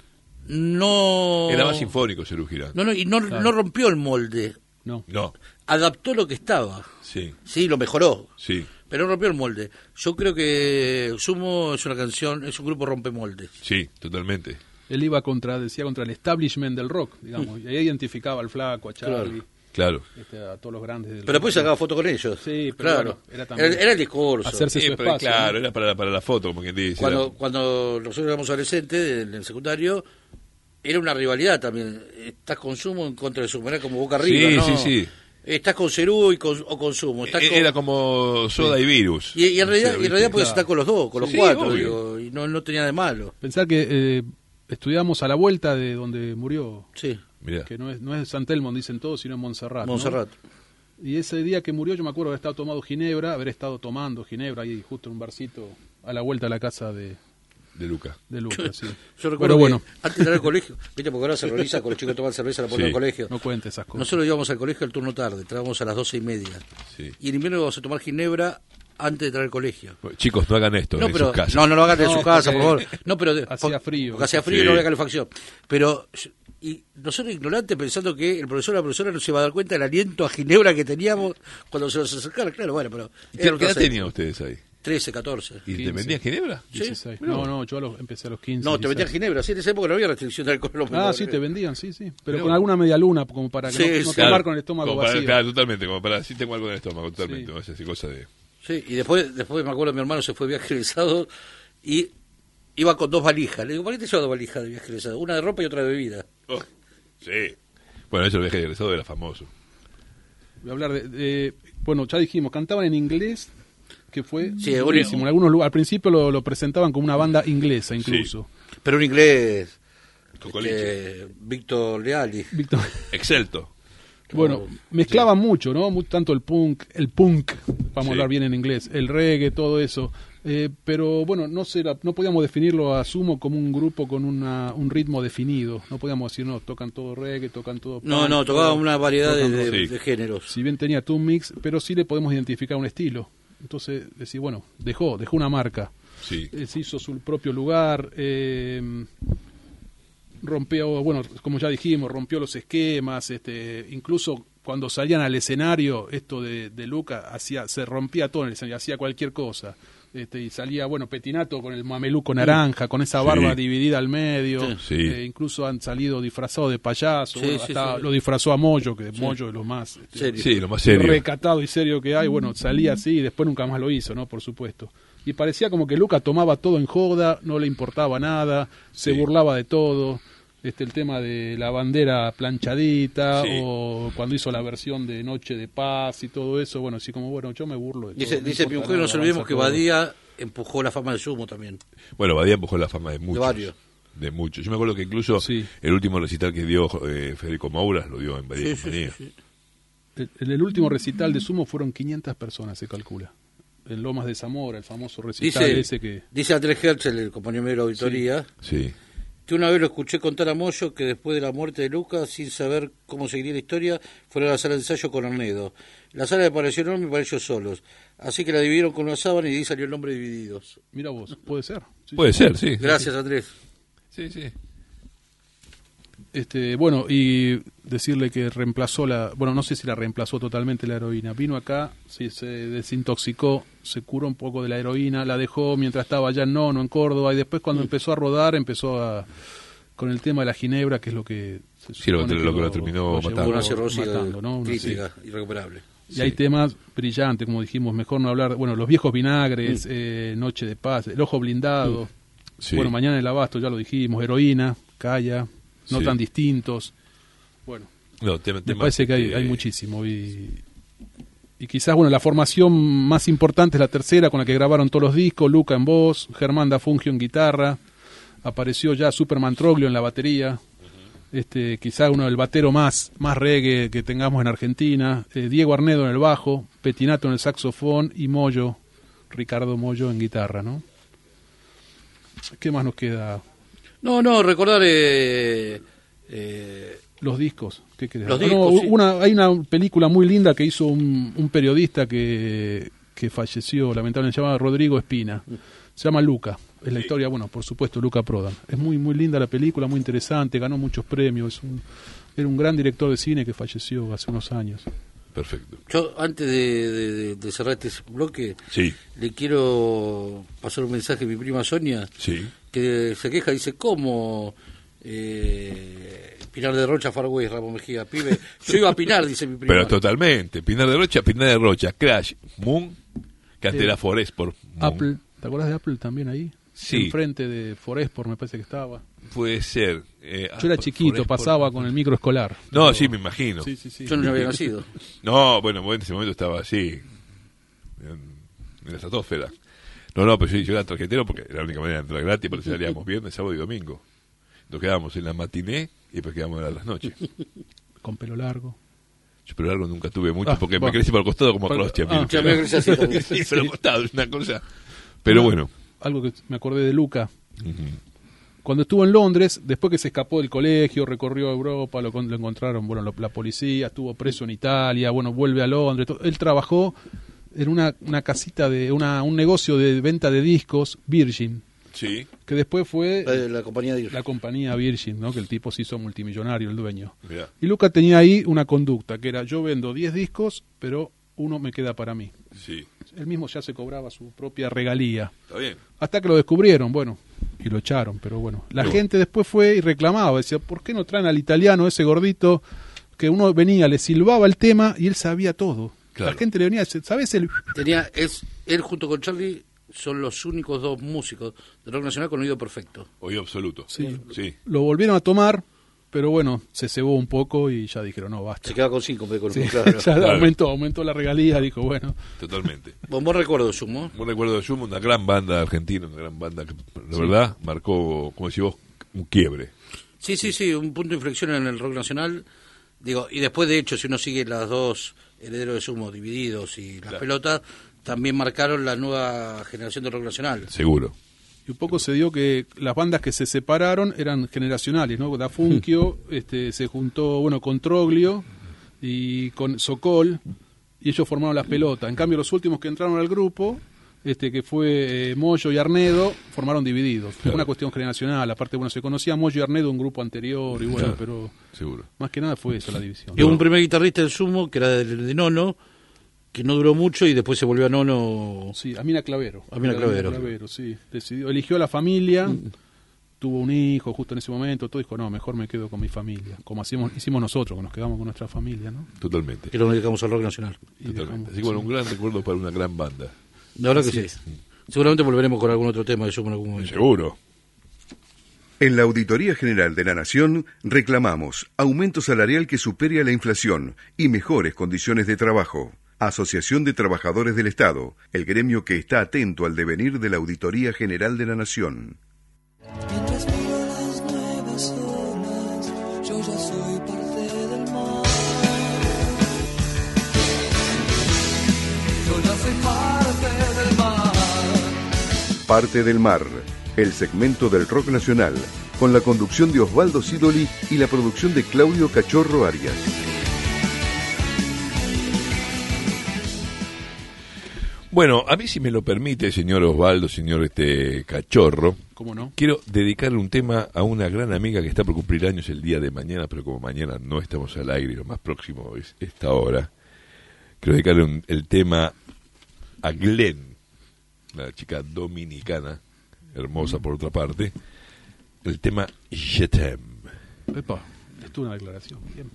S4: no...
S3: Era más sinfónico, Serú Girán.
S4: No, y no,
S5: Claro.
S4: no rompió el molde,
S5: No.
S3: No.
S4: adaptó lo que estaba.
S3: Sí.
S4: Sí, lo mejoró.
S3: Sí.
S4: Pero no rompió el molde. Yo creo que Sumo es una canción, es un grupo rompemoldes.
S3: Sí, totalmente.
S5: Él iba contra el establishment del rock, digamos, y ahí identificaba al Flaco, a Charlie,
S3: Claro.
S5: a todos los grandes del
S4: Pero después
S5: rock.
S4: sacaba foto con ellos.
S5: Sí, pero
S4: claro.
S5: bueno, era también
S4: Era el discurso.
S5: hacerse su
S3: Pero
S5: espacio.
S3: claro,
S5: ¿no?
S3: era para la foto, como quien dice.
S4: Cuando nosotros éramos adolescentes, en el secundario, era una rivalidad también. Estás con Sumo en contra de Sumo, era como Boca Arriba,
S3: Sí,
S4: ¿no?
S3: sí.
S4: Estás con Serú o con Sumo. Estás con...
S3: Era como Soda y Virus.
S4: Y en realidad,
S3: ¿viste?
S4: podías
S5: Claro.
S4: estar con los dos, con los
S3: Sí,
S4: cuatro,
S3: obvio.
S4: digo, y no tenía de malo.
S5: Pensar que estudiamos a la vuelta de donde murió,
S4: Sí,
S3: Mirá.
S5: que no es San Telmo, dicen todos, sino en Montserrat. ¿no?
S4: Montserrat.
S5: Y ese día que murió, yo me acuerdo haber estado tomando ginebra ahí justo en un barcito a la vuelta de la casa de
S3: Luca.
S5: Lucas. Sí.
S4: Yo recuerdo
S5: Pero
S4: que
S5: bueno,
S4: antes de entrar al colegio, viste, porque ahora se realiza con los chicos que toman cerveza a la puerta
S3: Sí.
S4: del colegio.
S5: no cuente esas cosas.
S4: Nosotros íbamos al colegio al turno tarde, entrábamos a las 12:30.
S3: Sí.
S4: Y en invierno íbamos a tomar ginebra antes de entrar al colegio.
S3: Chicos, no hagan esto en sus casas.
S4: no lo hagan en
S5: No,
S4: su casa, por
S5: porque
S4: favor. No, pero
S5: hacía frío.
S4: Porque hacía frío y
S3: Sí.
S4: no había calefacción. Pero y nosotros ignorantes pensando que el profesor o la profesora no se iba a dar cuenta del aliento a ginebra que teníamos cuando se nos acercara. Claro, bueno, pero
S3: ¿Y
S4: era
S3: ¿Qué
S4: otra
S3: edad
S4: serie.
S3: tenían ustedes ahí?
S4: 13, 14.
S3: ¿Y
S5: 15.
S3: te vendían ginebra?
S5: 16.
S3: Mirá vos.
S5: No, yo empecé a los 15.
S4: No, te
S5: 16.
S4: vendían ginebra. Sí, en esa época no había restricción de alcohol.
S5: Ah, sí, te vendían, sí. Pero
S3: Mirá
S5: con
S3: vos.
S5: alguna media luna, como para que
S4: Sí,
S5: no
S4: sí.
S5: tomar con el estómago
S3: Como para-
S5: vacío.
S3: Claro, totalmente, como para, sí tengo algo en el estómago, totalmente,
S5: Sí.
S3: o sea, así cosa de...
S4: Sí, y después me acuerdo mi hermano se fue de viaje egresado y iba con 2 valijas. Le digo, ¿para qué te llevas 2 valijas de viaje egresado? Una de ropa y otra de bebida.
S3: Oh, sí. Bueno, eso el viaje de egresado era famoso.
S5: Voy a hablar bueno, ya dijimos, cantaban en inglés, que fue
S4: Sí,
S5: buenísimo. En algunos lugares, al principio lo presentaban como una banda inglesa incluso.
S4: Pero un inglés,
S3: Cocoliche.
S4: Víctor Leali.
S5: Víctor.
S3: Excelto.
S5: Bueno, mezclaban mucho, ¿no? Tanto el punk, vamos
S3: Sí.
S5: a hablar bien en inglés, el reggae, todo eso. Pero bueno, no podíamos definirlo a Sumo como un grupo con un ritmo definido. No podíamos decir, no, tocan todo reggae, tocan todo punk.
S4: No, tocaba una variedad
S5: tocan
S4: de,
S5: rock.
S3: Sí.
S4: de géneros.
S5: Si bien tenía un mix, pero sí le podemos identificar un estilo. Entonces, decir, bueno, dejó una marca.
S3: Sí.
S5: Se hizo su propio lugar, rompió, bueno, como ya dijimos, rompió los esquemas, incluso cuando salían al escenario, esto de Luca, se rompía todo en el escenario, hacía cualquier cosa. Y salía, bueno, Petinato con el mameluco naranja, con esa barba dividida al medio.
S3: Sí.
S5: Incluso han salido disfrazados de payaso.
S4: Sí,
S5: Bueno,
S4: sí,
S5: hasta
S4: sí.
S5: lo disfrazó a Moyo, que Moyo es lo más
S4: Serio.
S3: Sí, lo más serio.
S5: recatado y serio que hay. Bueno, salía así y después nunca más lo hizo, ¿no? Por supuesto. Y parecía como que Luca tomaba todo en joda, no le importaba nada, se
S3: Sí.
S5: burlaba de todo. El tema de la bandera planchadita,
S3: Sí.
S5: o cuando hizo la versión de Noche de Paz y todo eso, bueno, así como, bueno, yo me burlo de todo.
S4: Dice
S5: no importa
S4: Piujero,
S5: nada,
S4: no nos olvidemos
S5: avanza
S4: que
S5: todo.
S4: Badía empujó la fama del Sumo también.
S3: Bueno, Badía empujó la fama de muchos.
S4: varios.
S3: De muchos. Yo me acuerdo que incluso
S5: Sí.
S3: el último recital que dio Federico Mouras lo dio en Badía y
S4: Sí,
S3: compañía.
S4: sí.
S5: En el último recital de Sumo fueron 500 personas, se calcula. En Lomas de Zamora, el famoso recital ese que...
S4: Dice Andrés Herzel, el compañero de la auditoría,
S3: Sí.
S4: que una vez lo escuché contar a Moyo que después de la muerte de Lucas, sin saber cómo seguiría la historia, fueron a la sala de ensayo con Arnedo. La sala le pareció enorme para ellos solos, así que la dividieron con una sábana y de ahí salió el nombre Divididos.
S5: Mira vos, puede ser. Sí,
S3: Puede
S5: sí.
S3: ser, sí.
S4: Gracias, Andrés.
S3: Sí, sí.
S5: Bueno, y decirle que reemplazó bueno, no sé si la reemplazó totalmente la heroína. Vino acá, sí, se desintoxicó, se curó un poco de la heroína, la dejó mientras estaba allá en Córdoba, y después cuando empezó a rodar, con el tema de la ginebra, que es lo que...
S3: Sí, lo que lo terminó
S5: lo llevó
S3: matando.
S4: Una cirrosis
S5: matando, ¿no? Una-
S4: crítica, irrecuperable.
S5: Y hay temas brillantes, como dijimos, mejor no hablar, bueno, Los Viejos Vinagres, Noche de Paz, El Ojo Blindado,
S3: Sí.
S5: bueno, Mañana en el Abasto, ya lo dijimos, Heroína, Calla, No
S3: Sí.
S5: Tan Distintos, bueno,
S3: No,
S5: me parece que hay muchísimo, y quizás, bueno, la formación más importante es la tercera, con la que grabaron todos los discos, Luca en voz, Germán da Fungio en guitarra, apareció ya Superman Troglio en la batería, quizá uno del batero más reggae que tengamos en Argentina, Diego Arnedo en el bajo, Petinato en el saxofón y Moyo, Ricardo Moyo en guitarra, ¿no? ¿Qué más nos queda?
S4: No, recordar...
S5: Los discos, ¿qué querés?
S4: Los
S5: No,
S4: discos, sí.
S5: hay una película muy linda que hizo un periodista que falleció, lamentablemente, se llama Rodrigo Espina. Se llama Luca. Es la historia, bueno, por supuesto, Luca Prodan. Es muy muy linda la película, muy interesante, ganó muchos premios. Era un gran director de cine que falleció hace unos años.
S3: Perfecto.
S4: Yo, antes de cerrar este bloque,
S3: Sí,
S4: le quiero pasar un mensaje a mi prima Sonia,
S3: sí.
S4: que se queja, dice, ¿cómo Pinar de Rocha, Far West, Ramón Mejía, pibe? Yo iba a Pinar, dice mi prima.
S3: Pero totalmente. Pinar de Rocha, Crash, Moon, que antes era Forest por Moon.
S5: Apple, ¿te acuerdas de Apple también ahí?
S3: Sí.
S5: Enfrente de Foresport me parece que estaba.
S3: Puede ser.
S5: Yo era chiquito,
S3: Forest
S5: pasaba
S3: por-
S5: con el micro escolar.
S3: No,
S5: Pero-
S3: sí, me imagino.
S5: Sí, sí, sí.
S4: Yo no había nacido.
S3: No, bueno, en ese momento estaba así, en la estratosfera. No, pero yo era tarjetero porque era la única manera de entrar gratis, porque salíamos viernes, sábado y domingo. Nos quedábamos en la matiné y después quedábamos a las noches.
S5: Con pelo largo.
S3: Yo pero largo nunca tuve mucho
S5: Ah,
S3: porque me
S5: bueno.
S3: crecí por el costado como
S5: Por-
S3: Crostia.
S5: ah,
S4: Ya me crecí así también.
S3: Sí, por el costado, es una cosa. Pero bueno.
S5: Algo que me acordé de Luca.
S3: Ujú.
S5: Cuando estuvo en Londres, después que se escapó del colegio, recorrió Europa, lo encontraron, bueno, la policía, estuvo preso en Italia, bueno, vuelve a Londres. Él trabajó en una casita un negocio de venta de discos, Virgin,
S3: Sí,
S5: que después fue
S4: La compañía de
S5: la compañía Virgin, ¿no? Que el tipo se hizo multimillonario, el dueño.
S3: mirá.
S5: Y Luca tenía ahí una conducta, que era: yo vendo 10 discos, pero uno me queda para mí.
S3: Sí,
S5: Él mismo ya se cobraba su propia regalía.
S3: está bien.
S5: Hasta que lo descubrieron, bueno, y lo echaron, pero bueno. La
S3: Pero
S5: gente después fue y reclamaba, decía, ¿por qué no traen al italiano ese gordito que uno venía, le silbaba el tema y él sabía todo?
S3: Claro.
S5: La gente le venía, ¿sabes el...?
S4: Él junto con Charlie son los únicos dos músicos de rock nacional con oído perfecto.
S3: Oído absoluto.
S5: Sí.
S3: Sí.
S5: Lo volvieron a tomar, pero bueno, se cebó un poco y ya dijeron, no, basta.
S4: Se queda con 5, con
S5: Sí,
S4: claro.
S5: ya
S3: Claro.
S5: aumentó la regalía, dijo, bueno.
S3: Totalmente.
S4: Vos recuerdo, Sumo.
S3: Un recuerdo de Sumo, una gran banda argentina, una gran banda que, la verdad, marcó, como decís vos, un quiebre.
S4: Sí, un punto de inflexión en el rock nacional. Digo, y después, de hecho, si uno sigue las dos herederos de Sumo, Divididos y Las
S3: Claro.
S4: Pelotas, también marcaron la nueva generación de rock nacional.
S3: Seguro.
S5: Y un poco se dio que las bandas que se separaron eran generacionales, ¿no? Da Funkio se juntó, bueno, con Troglio y con Sokol, y ellos formaron Las Pelotas. En cambio, los últimos que entraron al grupo, que fue Moyo y Arnedo, formaron Divididos. Fue
S3: Claro.
S5: una cuestión generacional. Aparte, bueno, se conocía Moyo y Arnedo, un grupo anterior, y bueno,
S3: Claro.
S5: pero
S3: Seguro.
S5: más que nada fue eso la división.
S4: Y hubo un primer guitarrista del Sumo, que era de Nono, que no duró mucho y después se volvió a nono.
S5: Sí, Amina Clavero.
S4: Amina Clavero.
S5: Sí. Eligió a la familia, tuvo un hijo justo en ese momento, todo dijo, no, mejor me quedo con mi familia, como hicimos nosotros, que nos quedamos con nuestra familia, ¿no?
S3: Totalmente.
S4: Que lo dedicamos al rock nacional.
S3: Totalmente. Así que bueno, un gran recuerdo para una gran banda.
S4: La verdad que sí. Seguramente volveremos con algún otro tema de eso en algún momento.
S3: Seguro.
S1: En la Auditoría General de la Nación reclamamos aumento salarial que supere a la inflación y mejores condiciones de trabajo. Asociación de Trabajadores del Estado, el gremio que está atento al devenir de la Auditoría General de la Nación.
S2: Mientras miro las nuevas olas, yo ya soy parte del mar. Yo ya soy parte del mar.
S1: Parte del Mar, el segmento del rock nacional, con la conducción de Osvaldo Sidoli y la producción de Claudio Cachorro Arias.
S3: Bueno, a mí si me lo permite, señor Osvaldo, señor Cachorro,
S5: ¿Cómo no?
S3: quiero dedicarle un tema a una gran amiga que está por cumplir años el día de mañana, pero como mañana no estamos al aire, lo más próximo es esta hora. Quiero dedicarle el tema a Glenn, una chica dominicana, hermosa por otra parte, el tema Je t'aime.
S5: Epa, esto es una declaración. Bien.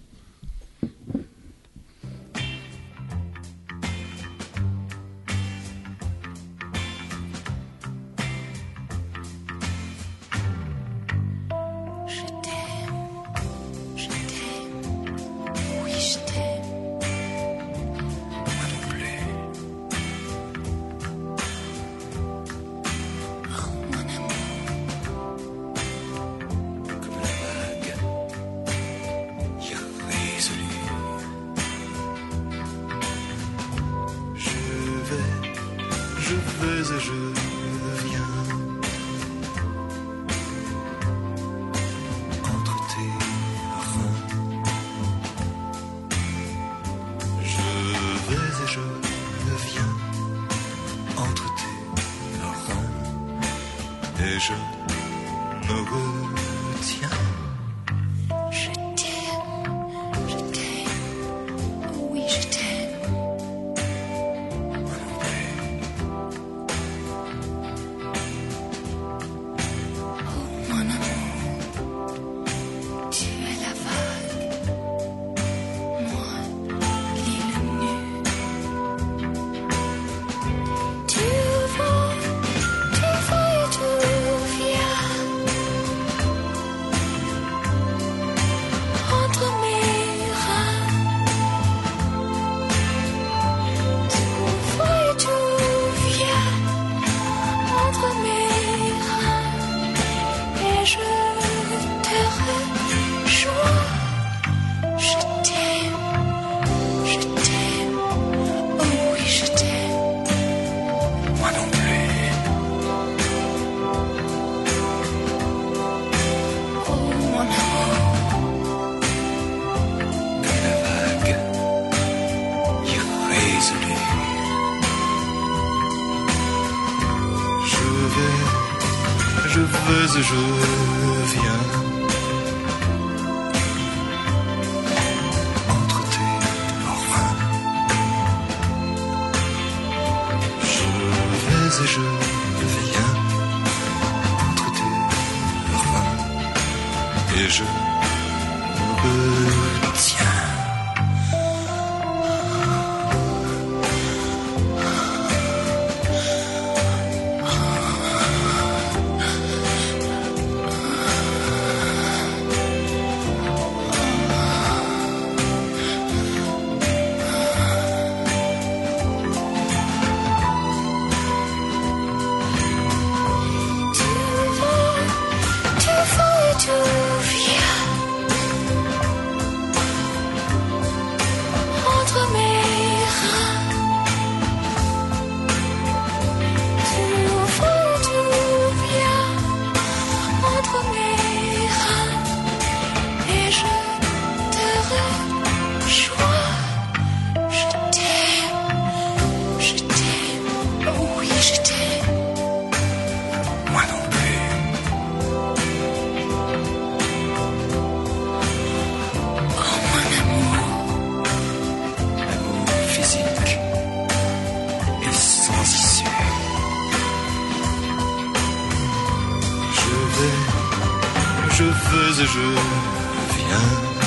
S6: vais et je viens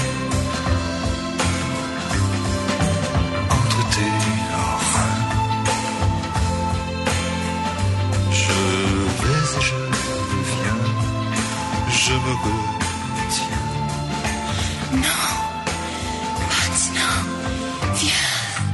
S6: entre tes reins. Je vais et je viens, je me retiens.
S7: Non, Max, non, viens.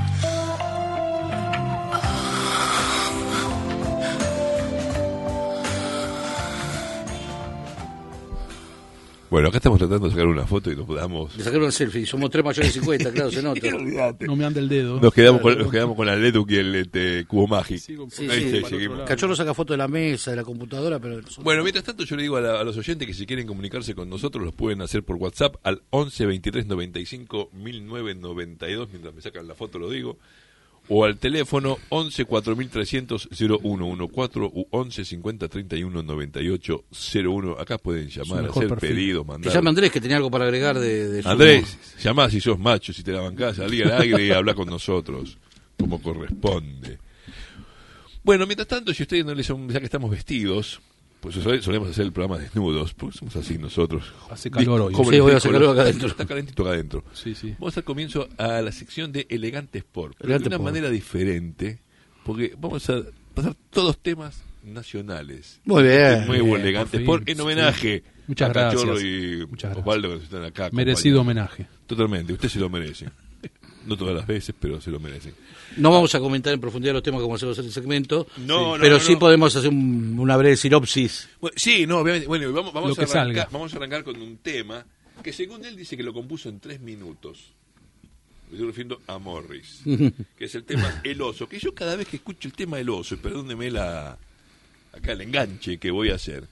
S3: Bueno, acá estamos tratando de sacar una foto y nos podamos...
S4: Le sacaron un selfie, somos 3 mayores de 50, claro, se nota.
S5: No me anda el dedo.
S3: Nos quedamos con la Leduc y el cubo mágico.
S5: Sigo
S4: Sí,
S3: Ahí
S4: sí,
S3: sí, seguimos.
S4: Cachorro saca foto de la mesa, de la computadora, pero...
S3: Bueno, mientras tanto yo le digo a los oyentes que si quieren comunicarse con nosotros los pueden hacer por WhatsApp al 11 23 95 1992, mientras me sacan la foto lo digo, o al teléfono 11 4300 0114 u 11 50 31 98 01. Acá pueden llamar,
S5: mejor
S3: hacer
S5: perfil.
S3: pedidos,
S4: Que
S3: mandar.
S4: llame Andrés, que tenía algo para agregar de su...
S3: Andrés, llamá si sos macho, si te la bancás, salí al aire y habla con nosotros, como corresponde. Bueno, mientras tanto, si ustedes no les son, ya que estamos vestidos, pues solemos hacer el programa desnudos, porque somos así nosotros.
S5: Hace calor hoy.
S3: Jóvenes
S4: Sí, voy a hacer
S3: ridículos.
S4: calor acá adentro.
S3: Está calentito acá adentro.
S5: Sí, sí.
S3: Vamos al comienzo a la sección de Elegante Sport, pero
S4: Elegante
S3: de una
S4: Sport.
S3: manera diferente, porque vamos a pasar todos temas nacionales.
S4: Muy bien.
S3: Este nuevo
S5: Bien,
S3: Elegante
S5: por fin.
S3: Sport en homenaje
S5: Muchas
S3: a Cachorro
S5: gracias.
S3: y
S5: Muchas gracias.
S3: Osvaldo que están acá.
S5: Merecido
S3: acompañando.
S5: homenaje.
S3: Totalmente, usted se lo merece. No todas las veces, pero se lo merecen.
S4: No vamos a comentar en profundidad los temas como hacemos en el segmento,
S3: No,
S4: pero
S3: no,
S4: sí
S3: no.
S4: podemos hacer una breve sinopsis.
S3: Bueno, sí, no, obviamente. Bueno, vamos
S5: Lo que salga.
S3: vamos a arrancar con un tema que según él dice que lo compuso en 3 minutos. Me estoy refiriendo a Morris, que es el tema El Oso, que yo cada vez que escucho el tema El Oso, y perdóneme acá el enganche que voy a hacer,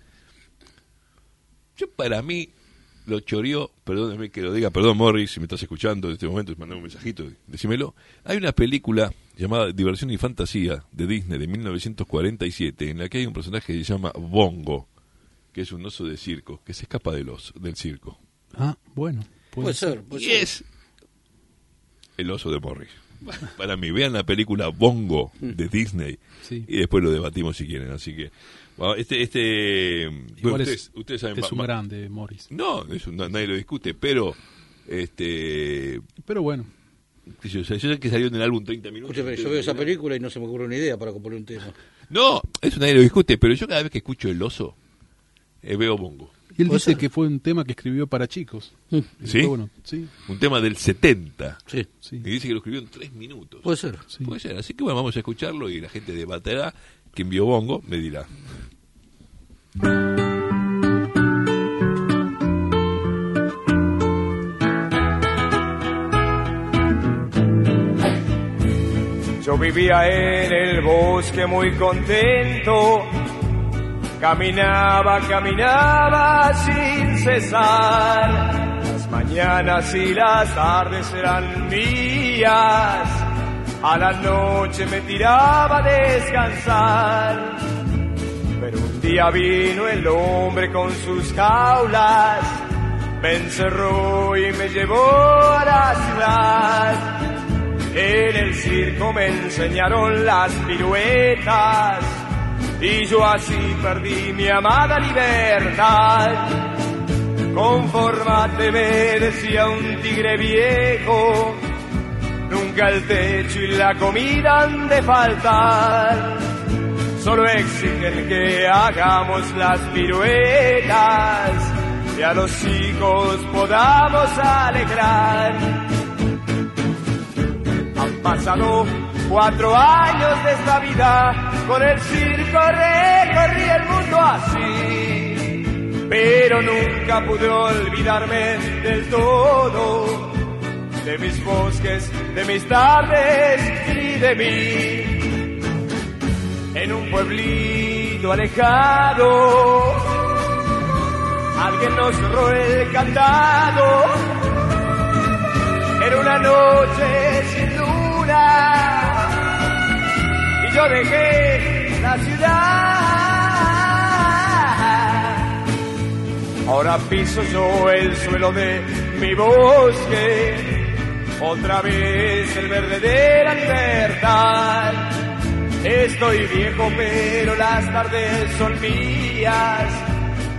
S3: yo para mí lo choreó, perdóneme que lo diga, perdón Morris, si me estás escuchando en este momento, mandame un mensajito, decímelo. Hay una película llamada Diversión y Fantasía de Disney de 1947 en la que hay un personaje que se llama Bongo, que es un oso de circo, que se escapa del circo.
S5: Ah, bueno.
S4: Puede ser.
S3: Y es el oso de Morris. Para mí, vean la película Bongo de Disney
S5: Sí.
S3: y después lo debatimos si quieren. Así que, bueno, bueno,
S5: Igual
S3: ustedes saben
S5: es un grande, Morris.
S3: No, nadie lo discute, pero
S5: Pero bueno,
S3: yo sé que salió en el álbum 30 minutos.
S4: Escúcheme, yo veo esa película y no se me ocurre una idea para componer un tema.
S3: No, eso nadie lo discute, pero yo cada vez que escucho el oso veo Bongo.
S5: y él
S4: ¿Puede
S5: dice
S4: ser?
S5: que fue un tema que escribió para chicos. Y
S3: ¿Sí?
S5: después, bueno, sí,
S3: Un tema del 70.
S4: Sí,
S5: sí.
S3: Y dice que lo escribió en 3 minutos.
S4: puede ser.
S5: Sí.
S3: Puede ser, así que bueno, vamos a escucharlo y la gente debatirá. Quien vio Bongo me dirá.
S8: Yo vivía en el bosque muy contento, caminaba sin cesar. Las mañanas y las tardes eran mías, a la noche me tiraba a descansar. Pero un día vino el hombre con sus jaulas, me encerró y me llevó a la ciudad. En el circo me enseñaron las piruetas y yo así perdí mi amada libertad. Confórmate, me decía un tigre viejo, nunca el techo y la comida han de faltar. Solo exigen que hagamos las piruetas y a los hijos podamos alegrar. Han pasado 4 años de esta vida, con el circo recorrí el mundo así, pero nunca pude olvidarme del todo, de mis bosques, de mis tardes y de mí. En un pueblito alejado, alguien nos cerró el candado. Era una noche sin luna y yo dejé la ciudad. Ahora piso yo el suelo de mi bosque, otra vez el verde de la libertad. Estoy viejo pero las tardes son mías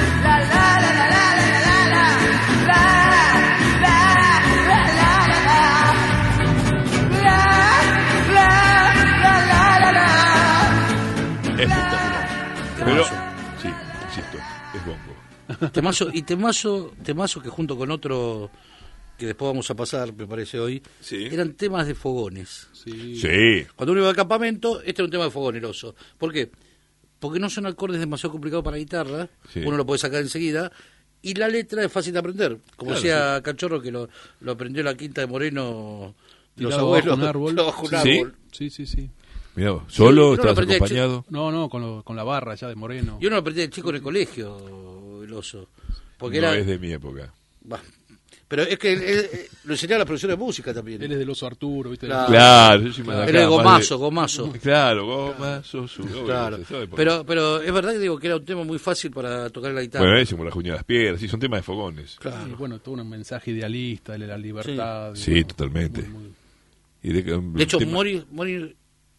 S3: Pero, sí, insisto, es bongo.
S4: Temazo que junto con otro que después vamos a pasar, me parece hoy,
S3: Sí.
S4: eran temas de fogones.
S3: Sí.
S4: Cuando uno iba al campamento, este era un tema de fogón, el oso. ¿Por qué? Porque no son acordes demasiado complicados para guitarra,
S3: Sí.
S4: uno lo puede sacar enseguida, y la letra es fácil de aprender. Como
S3: Claro,
S4: decía Cachorro, que lo aprendió en la quinta de Moreno, de los
S5: Tirado
S4: abuelos.
S5: bajo un árbol.
S4: Tirado bajo un
S3: ¿Sí?
S4: árbol.
S5: Sí.
S3: Mirá vos, ¿solo?
S4: uno
S3: ¿Estabas
S4: aprendía
S3: acompañado?
S5: No, con la barra ya de Moreno.
S4: Yo no lo aprendí de chico en el colegio, el oso. Porque
S3: No
S4: era...
S3: es de mi época.
S4: Bah, pero es que él lo enseñaba la profesora de música también.
S5: Él es del oso Arturo, ¿viste?
S4: Claro.
S3: Claro, yo soy más de
S4: Era
S3: acá,
S4: el
S3: más de-
S4: gomazo.
S3: Claro, gomazo,
S4: Claro.
S3: se sabe por qué.
S4: Pero es verdad que digo que era un tema muy fácil para tocar la guitarra.
S3: Bueno, decimos la Juña de las Piedras, sí, son temas de fogones.
S4: Claro.
S5: Y bueno, todo un mensaje idealista, de la libertad.
S3: Sí,
S5: digo,
S3: totalmente.
S5: muy-
S3: Y
S4: De hecho,
S3: tema-
S4: Mori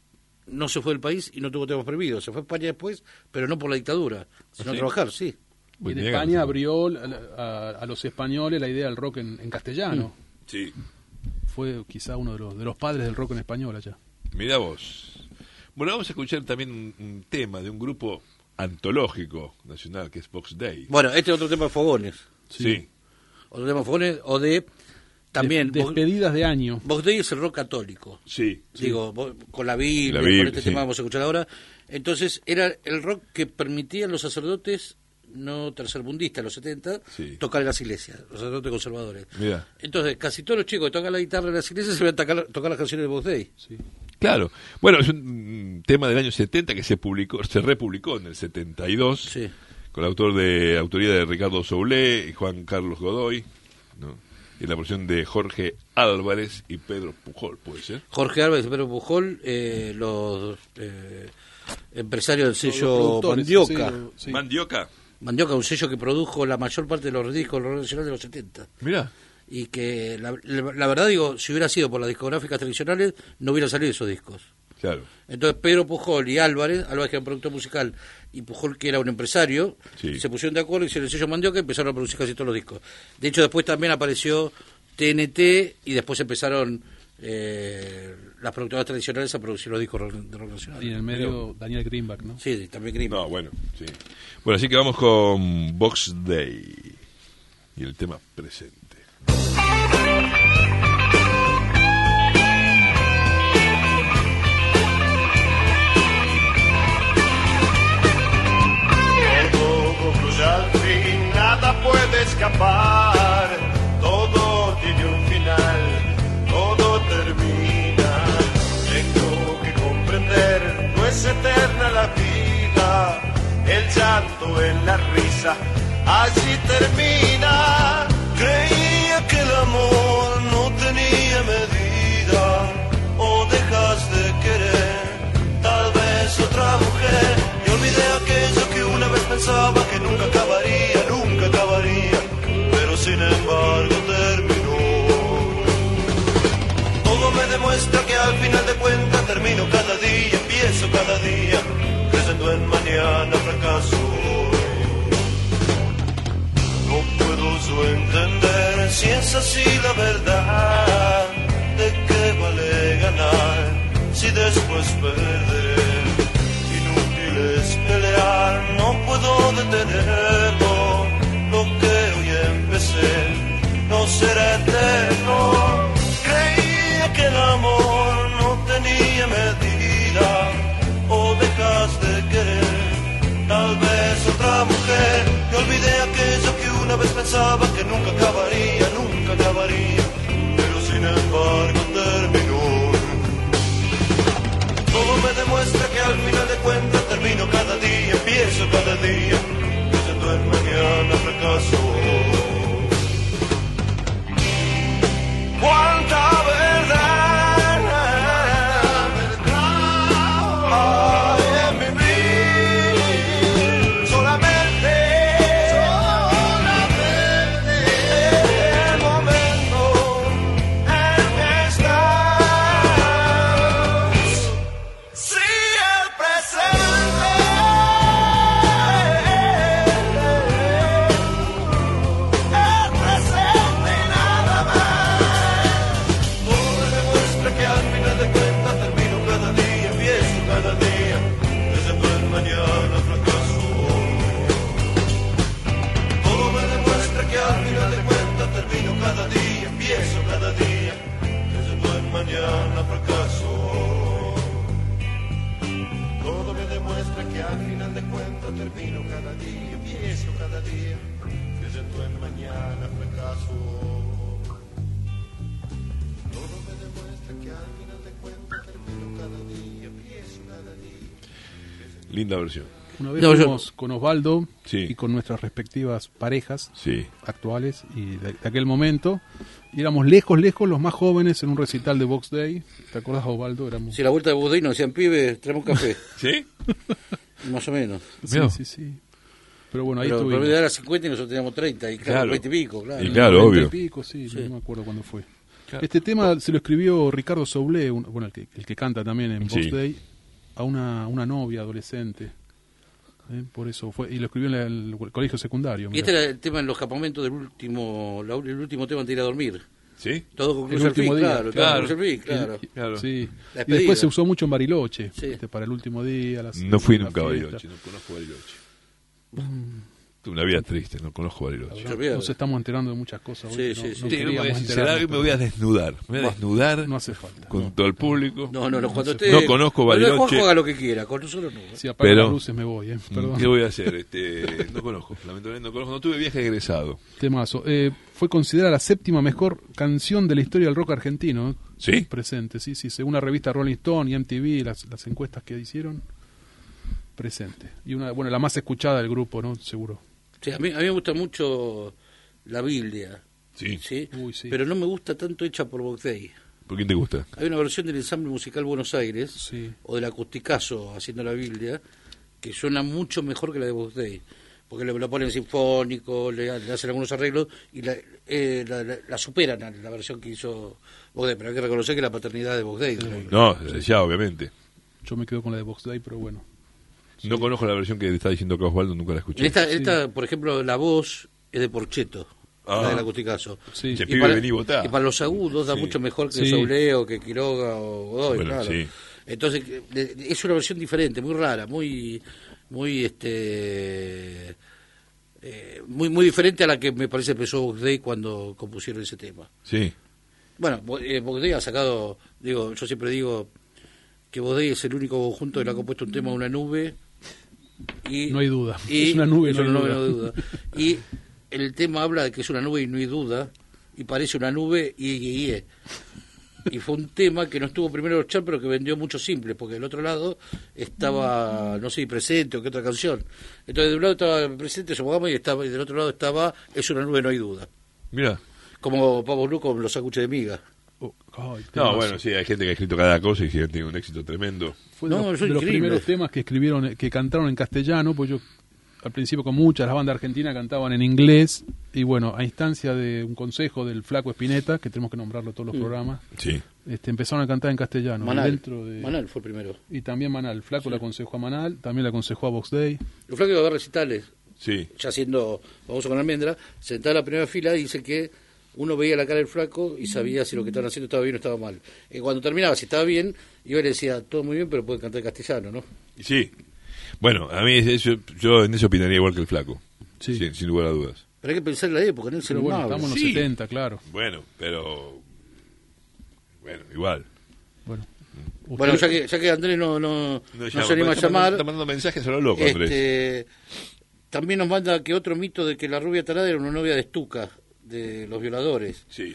S4: no se fue del país y no tuvo temas prohibidos. Se fue a España después, pero no por la dictadura, sino a
S3: ¿Sí?
S4: trabajar, sí.
S5: Y
S3: Bueno,
S5: en
S3: tenía
S5: España
S3: ganas.
S5: abrió a los españoles la idea del rock en castellano.
S3: Sí.
S5: Fue quizá uno de los padres del rock en español allá.
S3: Mirá vos. Bueno, vamos a escuchar también un tema de un grupo antológico nacional que es Box Day.
S4: Bueno, este es otro tema de fogones.
S3: Sí.
S4: Otro tema de fogones o de... También,
S5: Despedidas de año.
S4: Vox Day es el rock católico.
S3: Sí.
S4: Digo, con la Biblia,
S3: La Biblia,
S4: con este
S3: sí.
S4: tema que vamos a escuchar ahora. Entonces, era el rock que permitía a los sacerdotes no tercermundistas, en los 70,
S3: Sí.
S4: tocar en las iglesias, los sacerdotes conservadores.
S3: Mira.
S4: Entonces, casi todos los chicos que tocan la guitarra en las iglesias se van a tocar las canciones de Vox Day.
S5: Sí.
S3: Claro. Bueno, es un tema del año 70 que se republicó en el 72,
S4: Sí.
S3: con la autoría de Ricardo Soulé y Juan Carlos Godoy, ¿no? Y la versión de Jorge Álvarez y Pedro Pujol, ¿puede ser?
S4: Jorge Álvarez y Pedro Pujol, los empresarios del sello
S5: Los productores,
S4: Mandioca.
S5: sí.
S3: Mandioca.
S4: Mandioca, un sello que produjo la mayor parte de los discos del rock nacional de los 70.
S3: Mira.
S4: Y que, la verdad, digo, si hubiera sido por las discográficas tradicionales, no hubieran salido esos discos.
S3: Claro.
S4: Entonces Pedro Pujol y Álvarez que era un productor musical, y Pujol que era un empresario,
S3: Sí.
S4: se pusieron de acuerdo, hicieron el sello Mandioca y empezaron a producir casi todos los discos. De hecho, después también apareció TNT y después empezaron las productoras tradicionales a producir los discos de rock nacional.
S5: Y en el medio Daniel Greenback, ¿no?
S4: Sí, también Green.
S3: No, bueno, sí. Bueno, así que vamos con Box Day y el tema presente.
S6: Todo concluye al fin, nada puede escapar. Todo tiene un final, todo termina. Tengo que comprender, no es eterna la vida. El llanto en la risa, allí termina. Creía que el amor no tenía medida. O dejas de querer, tal vez otra mujer. Y olvidé aquello que una vez pensaba que nunca acabaría, pero sin embargo terminó. Todo me demuestra que al final de cuentas termino cada día, empiezo cada día, creyendo en mañana fracaso. No puedo yo entender si es así la verdad, de qué vale ganar si después perderé. Inútil es pelear, no puedo detenerlo. Lo que hoy empecé no será eterno. Creía que el amor no tenía medida. O dejas de querer, tal vez otra mujer. Y olvidé aquello que una vez pensaba que nunca acabaría, pero sin embargo terminó. Todo me demuestra que al final de cuentas termino cada día, empiezo cada día, creyendo en mañana.
S3: linda versión.
S5: Una vez
S4: No, yo-
S5: fuimos con Osvaldo
S3: Sí.
S5: y con nuestras respectivas parejas
S3: Sí.
S5: actuales y de aquel momento. Y éramos lejos, los más jóvenes en un recital de Box Day. ¿Te acordás, Osvaldo? Éramos...
S4: Si a la vuelta de Budey nos decían, pibe, traemos un café.
S3: ¿Sí?
S4: Más o menos.
S5: Sí,
S3: Mirá.
S5: sí. Pero bueno, ahí
S4: Pero
S5: estuvimos.
S4: promedio era 50 y nosotros teníamos 30. Y claro,
S3: Claro.
S4: 20 y pico, claro.
S3: Y claro,
S5: 90
S3: obvio.
S5: y pico, sí,
S4: Sí.
S5: no me acuerdo cuándo fue.
S3: Claro.
S5: Este tema se lo escribió Ricardo Soule, bueno, el que canta también en
S3: Sí.
S5: Box Day, a una novia adolescente. Por eso fue, y lo escribió en el colegio secundario.
S4: Y
S5: mirá.
S4: este era el tema en los campamentos del último, el último tema antes de ir a dormir.
S3: ¿Sí?
S4: Todo con
S5: El
S4: Cruiser
S5: último
S4: Fix,
S5: día.
S4: claro,
S3: Claro.
S4: todo con Cruiser Fix, claro.
S3: Claro.
S5: Sí.
S4: La
S5: Y
S4: despedida.
S5: después se usó mucho en Bariloche,
S4: Sí.
S5: para el último día.
S3: No fui
S5: la
S3: nunca a
S5: fiesta.
S3: Bariloche, no conozco Bariloche. Una vida triste, no conozco Bariloche.
S4: Se olvida.
S5: Nos estamos enterando de muchas cosas hoy.
S4: Sí,
S5: que
S4: sí,
S5: no,
S4: sí.
S5: no
S3: Sí,
S5: queríamos
S3: será
S5: enterarnos,
S3: que me voy a desnudar. Me voy a desnudar
S5: No hace falta.
S3: con todo el público.
S4: No, cuando
S3: No
S4: usted...
S3: conozco
S4: cuando
S3: Bariloche.
S4: Juanjo haga lo que quiera, con nosotros no.
S5: Si apagan
S3: Pero-
S5: las luces me voy, perdón.
S3: ¿Qué voy a hacer? No conozco, lamentablemente no conozco. No tuve viaje egresado.
S5: Temazo. Fue considerada la séptima mejor canción de la historia del rock argentino.
S3: ¿Sí?
S5: Presente, sí, según la revista Rolling Stone y MTV, las encuestas que hicieron, presente. Y bueno, la más escuchada del grupo, ¿no? Seguro.
S4: Sí, a mí me gusta mucho la Biblia,
S3: Sí.
S4: ¿sí?
S5: Uy, sí.
S4: Pero no me gusta tanto hecha por Box Day.
S3: ¿Por quién te gusta?
S4: Hay una versión del ensamble musical Buenos Aires,
S5: Sí.
S4: o del Acusticazo haciendo la Biblia, que suena mucho mejor que la de Box Day. Porque lo ponen sinfónico, le hacen algunos arreglos y la superan a la versión que hizo Box Day. Pero hay que reconocer que la paternidad de Box Day.
S3: No, ya, obviamente.
S5: Yo me quedo con la de Box Day, pero bueno.
S3: No conozco la versión que está diciendo acá Osvaldo, nunca la escuché.
S4: Esta, por ejemplo, la voz es de Porcheto,
S3: Ah.
S4: la del Acusticazo.
S5: Sí.
S3: Che,
S4: Y
S3: pibe,
S4: para,
S3: vení, votá.
S4: y para los agudos da
S3: Sí.
S4: mucho mejor que
S5: Sí.
S4: Souleo, que Quiroga o Godoy,
S3: Bueno,
S4: claro.
S3: sí.
S4: Entonces, es una versión diferente, muy rara, muy muy diferente a la que me parece empezó Box Day cuando compusieron ese tema.
S3: Sí.
S4: Bueno, Box Day ha sacado, yo siempre digo que Box Day es el único conjunto que le ha compuesto un tema a una nube. Y,
S5: No hay duda.
S4: y-
S5: Es una nube,
S4: es
S5: no hay
S4: una nube,
S5: duda.
S4: no hay duda. Y el tema habla de que es una nube y no hay duda, y parece una nube y fue un tema que no estuvo primero en los charts, pero que vendió mucho simple, porque del otro lado estaba, no sé, Presente o qué otra canción. Entonces, de un lado estaba Presente, supongamos, y del otro lado estaba Es una nube, no hay duda.
S3: Mira.
S4: Como Pablo Blue con Los sándwiches de miga.
S5: Oh, ay,
S3: No,
S5: temazo.
S3: bueno, sí, hay gente que ha escrito cada cosa y que ha tenido un éxito tremendo.
S5: Fue
S4: No,
S5: de los,
S4: eso es
S5: de los
S4: increíble.
S5: primeros temas que escribieron, que cantaron en castellano, pues yo al principio con muchas las bandas argentinas cantaban en inglés, y bueno, a instancia de un consejo del Flaco Espineta, que tenemos que nombrarlo todos los programas,
S3: Sí.
S5: empezaron a cantar en castellano.
S4: Manal.
S5: Dentro de,
S4: Manal fue el primero.
S5: Y también Manal, el Flaco le aconsejó a Manal, también le aconsejó a Box Day.
S4: Los flacos iba a ver recitales,
S3: Sí.
S4: ya siendo famoso con Almendra, sentado en la primera fila, dice que uno veía la cara del flaco y sabía si lo que estaban haciendo estaba bien o estaba mal. Cuando terminaba, si estaba bien, yo le decía, todo muy bien, pero puede cantar en castellano, ¿no?
S3: Y sí. Bueno, a mí yo en eso opinaría igual que el flaco.
S5: Sí.
S3: Sin lugar a dudas.
S4: Pero hay que pensar en la época, en el
S5: Pero bueno, estamos en los
S3: Sí.
S5: 70, claro.
S3: Bueno, pero... Bueno, igual.
S5: Bueno,
S4: Bueno, ya que Andrés no
S3: llama,
S4: se anima a
S3: está
S4: llamar,
S3: mandando mensajes a lo loco, Andrés.
S4: también nos manda que otro mito de que la rubia tarada era una novia de Estuca, de los violadores.
S3: Sí.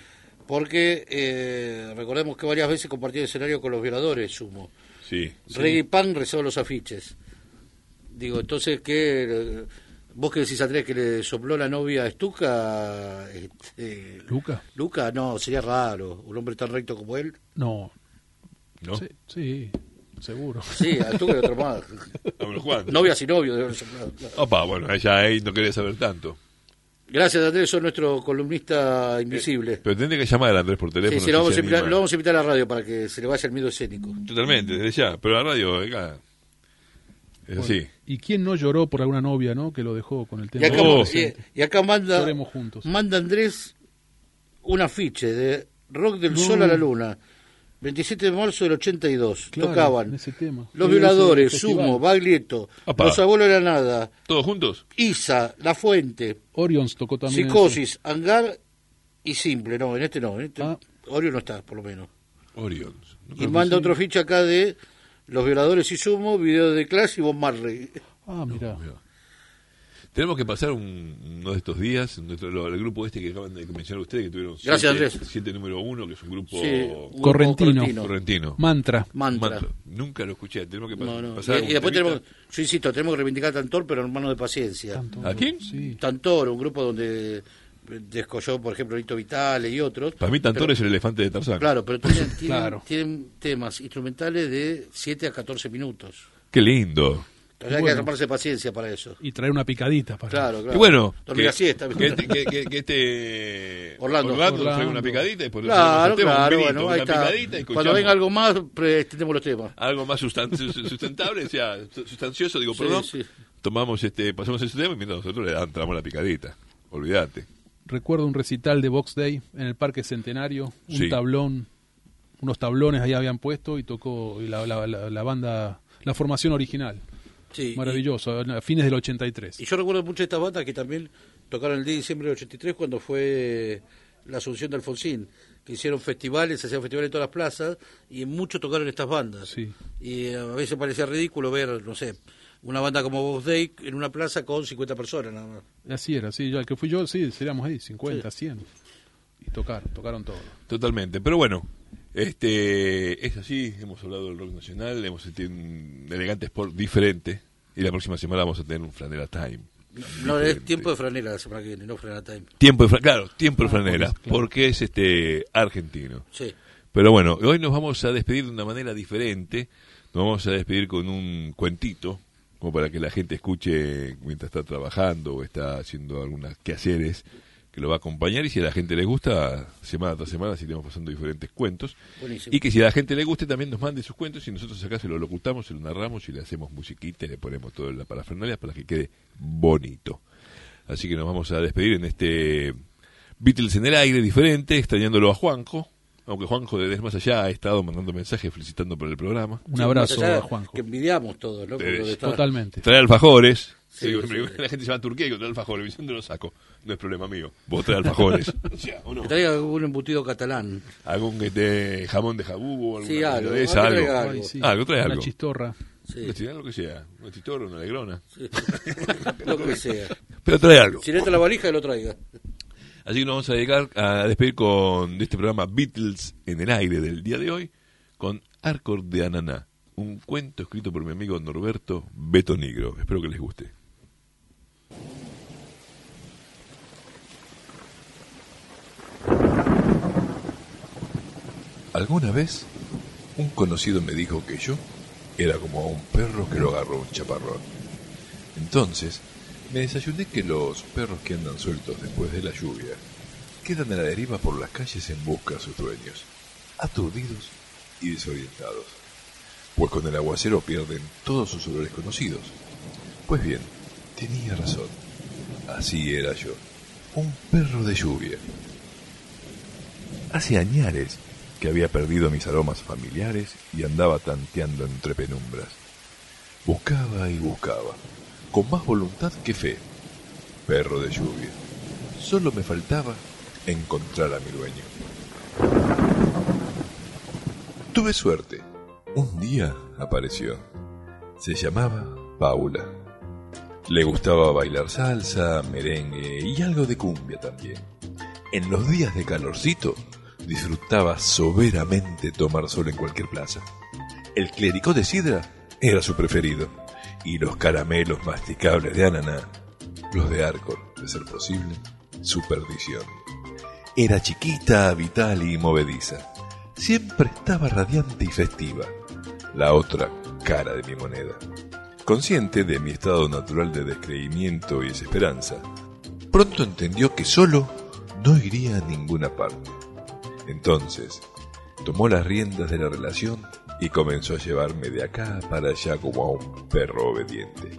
S4: Porque recordemos que varias veces compartió escenario con los violadores, Sumo.
S3: Sí.
S4: Reggae Pan rezaba los afiches. Digo, entonces, ¿qué? ¿Vos que decís, Andrés, que le sopló la novia a Estuca?
S5: ¿Luca?
S4: Luca, no, sería raro. Un hombre tan recto como él.
S5: No,
S3: ¿No?
S5: sí, seguro.
S4: Sí, a Estuca y otro más.
S3: Vámonos, Juan.
S4: Novias y novios deben soplar.
S3: Opa, bueno, ella ahí no quería saber tanto.
S4: Gracias, Andrés, sos nuestro columnista invisible.
S3: Pero tendría que llamar a Andrés por teléfono.
S4: Sí, sí, lo vamos,
S3: si
S4: a
S3: se
S4: invitar,
S3: anima.
S4: lo vamos a invitar a la radio para que se le vaya el miedo escénico.
S3: Totalmente, desde ya. Pero la radio, acá... Es así.
S5: ¿Y quién no lloró por alguna novia, no? Que lo dejó con el
S4: Y
S5: tema.
S4: acá,
S3: Oh.
S4: y acá manda,
S5: Lloremos juntos.
S4: manda Andrés un afiche de Rock del Sol a la Luna, 27 de marzo del 82.
S5: Claro,
S4: Tocaban
S5: en ese tema.
S4: Los
S5: En
S4: Violadores,
S5: ese festival.
S4: Sumo, Baglietto,
S3: Apa.
S4: Los Abuelos de la Nada,
S3: ¿Todos juntos?
S4: Isa, La Fuente,
S5: Orions tocó también.
S4: Psicosis, Hangar y Simple. No, en este no. En este
S5: Ah.
S4: Orio no está, por lo menos.
S3: Orions.
S4: Y manda otro ficha acá de Los Violadores y Sumo, video de Clash y Bob Marley.
S5: Ah, mira.
S3: Tenemos que pasar uno de estos días, el grupo este que acaban de mencionar ustedes, que tuvieron
S4: Gracias, Andrés.
S3: 7 número 1, que es un grupo
S4: Sí,
S5: Correntino. Mantra.
S3: Nunca lo escuché, tenemos que
S4: No.
S3: pasar.
S4: Y después tenemos, yo insisto, tenemos que reivindicar a Tantor, pero hermano de paciencia.
S3: ¿A quién?
S5: Sí.
S4: Tantor, un grupo donde descolló, por ejemplo, Lito Vitale y otros.
S3: Para mí Tantor
S4: Pero-
S3: es el elefante de Tarzán.
S4: Claro, pero tienen,
S5: Claro.
S4: tienen temas instrumentales de 7 a 14 minutos.
S3: Qué lindo.
S4: Entonces hay que tomarse paciencia para eso.
S5: Y traer una picadita para.
S4: Claro, claro.
S3: Y bueno,
S4: Dormir la siesta.
S3: que
S4: Orlando.
S3: traiga una picadita y por eso
S4: Claro,
S3: hacemos un
S4: claro,
S3: vinito,
S4: bueno,
S3: una
S4: ahí está.
S3: picadita y
S4: Cuando
S3: escuchamos
S4: venga algo más, extendemos los temas.
S3: algo más sustentable, o sea, sustancioso, digo,
S4: Sí,
S3: perdón.
S4: sí.
S3: Tomamos pasamos ese tema y mientras nosotros le entramos la picadita. Olvídate.
S5: Recuerdo un recital de Box Day en el Parque Centenario,
S3: Sí.
S5: unos tablones ahí habían puesto y tocó y la banda, la formación original.
S4: Sí,
S5: Maravilloso, a fines del 83.
S4: Y yo recuerdo mucho de estas bandas que también tocaron el día de diciembre del 83 cuando fue la Asunción de Alfonsín, que hicieron festivales, se hacían festivales en todas las plazas y en mucho tocaron estas bandas.
S5: Sí.
S4: Y a veces parecía ridículo ver, no sé, una banda como Box Day en una plaza con 50 personas nada más.
S5: Así era, sí, el que fui yo, sí, seríamos ahí, 50, 100. Y tocaron todo.
S3: Totalmente. Pero bueno, es así, hemos hablado del rock nacional, hemos tenido un elegante sport diferente y la próxima semana vamos a tener un Franela Time.
S4: No, es tiempo de franela la semana que viene, no Franela Time.
S3: Tiempo de franela,
S5: claro.
S3: porque es argentino.
S4: Sí.
S3: Pero bueno, hoy nos vamos a despedir de una manera diferente. Nos vamos a despedir con un cuentito, como para que la gente escuche mientras está trabajando o está haciendo algunas quehaceres, que lo va a acompañar. Y si a la gente le gusta, semana tras semana iremos pasando diferentes cuentos.
S4: Buenísimo.
S3: Y que si a la gente le guste, también nos mande sus cuentos y nosotros acá se lo locutamos, se lo narramos y le hacemos musiquita y le ponemos todo en la parafernalia para que quede bonito. Así que nos vamos a despedir en este Beatles en el aire diferente, extrañándolo a Juanjo. Aunque Juanjo de Más Allá ha estado mandando mensajes felicitando por el programa.
S5: Un abrazo
S4: Más allá
S5: a Juanjo.
S4: Que envidiamos todos, ¿no? Porque donde está-
S5: Totalmente.
S3: Trae alfajores.
S4: Sí,
S3: Digo,
S4: sí.
S3: La gente se va a Turquía y trae alfajores. ¿Dónde lo saco? No es problema mío. Vos trae alfajores. O sea, ¿o no?
S4: Que traiga un embutido catalán.
S3: Algún que te jamón de jabugo,
S4: Sí, algo,
S3: de
S4: algo
S3: algo.
S4: traiga
S5: Ay,
S4: algo.
S5: sí.
S3: Algo, trae
S5: Una
S3: algo.
S5: chistorra.
S4: Sí,
S3: Lo que sea. Una chistorra, una alegrona.
S4: lo que sea.
S3: Pero trae algo.
S4: Si no está la valija, que lo traiga.
S3: Así que nos vamos a dedicar a despedir con este programa Beatles en el aire del día de hoy con Arcor de Ananá, un cuento escrito por mi amigo Norberto Beto Negro. Espero que les guste. Alguna vez un conocido me dijo que yo era como un perro que lo agarró un chaparrón. Entonces me desayuné que los perros que andan sueltos después de la lluvia quedan a la deriva por las calles en busca de sus dueños, aturdidos y desorientados, pues con el aguacero pierden todos sus olores conocidos. Pues bien, tenía razón, así era yo, un perro de lluvia. Hace añares que había perdido mis aromas familiares y andaba tanteando entre penumbras. Buscaba y buscaba, con más voluntad que fe. Perro de lluvia. Solo me faltaba encontrar a mi dueño. Tuve suerte. Un día apareció. Se llamaba Paula. Le gustaba bailar salsa, merengue y algo de cumbia también. En los días de calorcito disfrutaba soberamente tomar sol en cualquier plaza. El clericó de sidra era su preferido, y los caramelos masticables de ananá, los de Arcor, de ser posible, su perdición. Era chiquita, vital y movediza. Siempre estaba radiante y festiva, la otra cara de mi moneda. Consciente de mi estado natural de descreimiento y desesperanza, pronto entendió que solo no iría a ninguna parte. Entonces, tomó las riendas de la relación y comenzó a llevarme de acá para allá como a un perro obediente.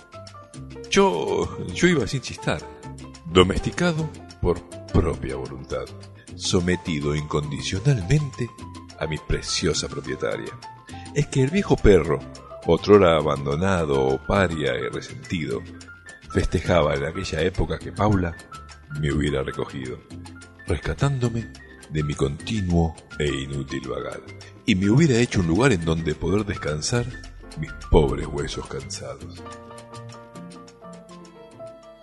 S3: Yo iba sin chistar, domesticado por propia voluntad, sometido incondicionalmente a mi preciosa propietaria. Es que el viejo perro, otrora abandonado, paria y resentido, festejaba en aquella época que Paula me hubiera recogido, rescatándome de mi continuo e inútil vagar, y me hubiera hecho un lugar en donde poder descansar mis pobres huesos cansados.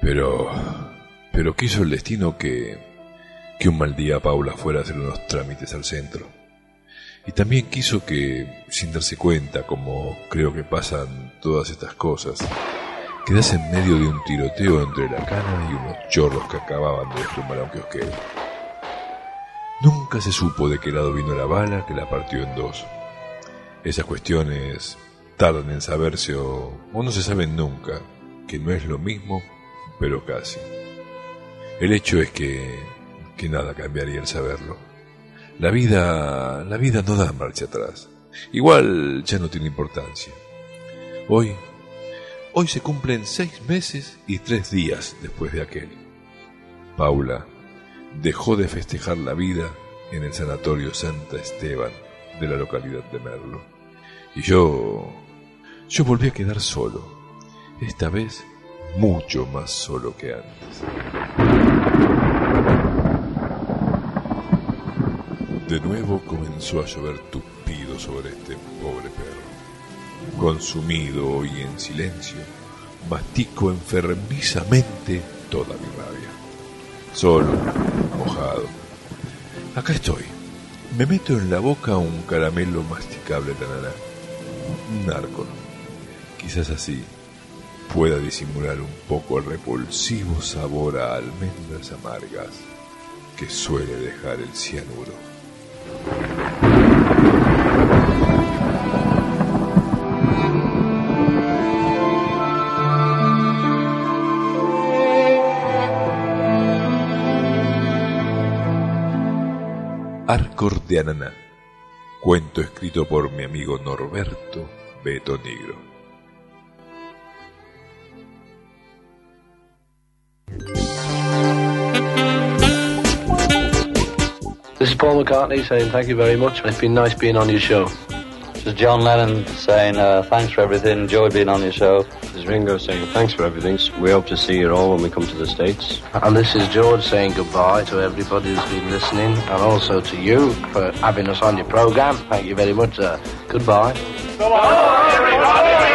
S3: Pero quiso el destino que un mal día Paula fuera a hacer unos trámites al centro. Y también quiso que, sin darse cuenta, como creo que pasan todas estas cosas, quedase en medio de un tiroteo entre la cana y unos chorros que acababan de desplumar a un kiosquero. Nunca se supo de qué lado vino la bala que la partió en dos. Esas cuestiones tardan en saberse o no se saben nunca, que no es lo mismo, pero casi. El hecho es que nada cambiaría el saberlo. La vida no da marcha atrás. Igual ya no tiene importancia. Hoy se cumplen 6 meses y 3 días después de aquel. Paula dejó de festejar la vida en el sanatorio Santa Esteban de la localidad de Merlo. Y yo volví a quedar solo, esta vez mucho más solo que antes. De nuevo comenzó a llover tupido sobre este pobre perro. Consumido y en silencio, mastico enfermizamente toda mi rabia. Solo, mojado. Acá estoy. Me meto en la boca un caramelo masticable de ananá. Un narco. Quizás así pueda disimular un poco el repulsivo sabor a almendras amargas que suele dejar el cianuro. Arcor de Ananá, cuento escrito por mi amigo Norberto Beto Negro.
S9: This is Paul McCartney saying thank you very much. It's been nice being on your show.
S10: This is John Lennon saying thanks for everything. Enjoy being on your show.
S11: This is Ringo saying thanks for everything. We hope to see you all when we come to the States.
S9: And this is George saying goodbye to everybody who's been listening, and also to you for having us on your programme. Thank you very much. Goodbye.
S6: Come on, everybody!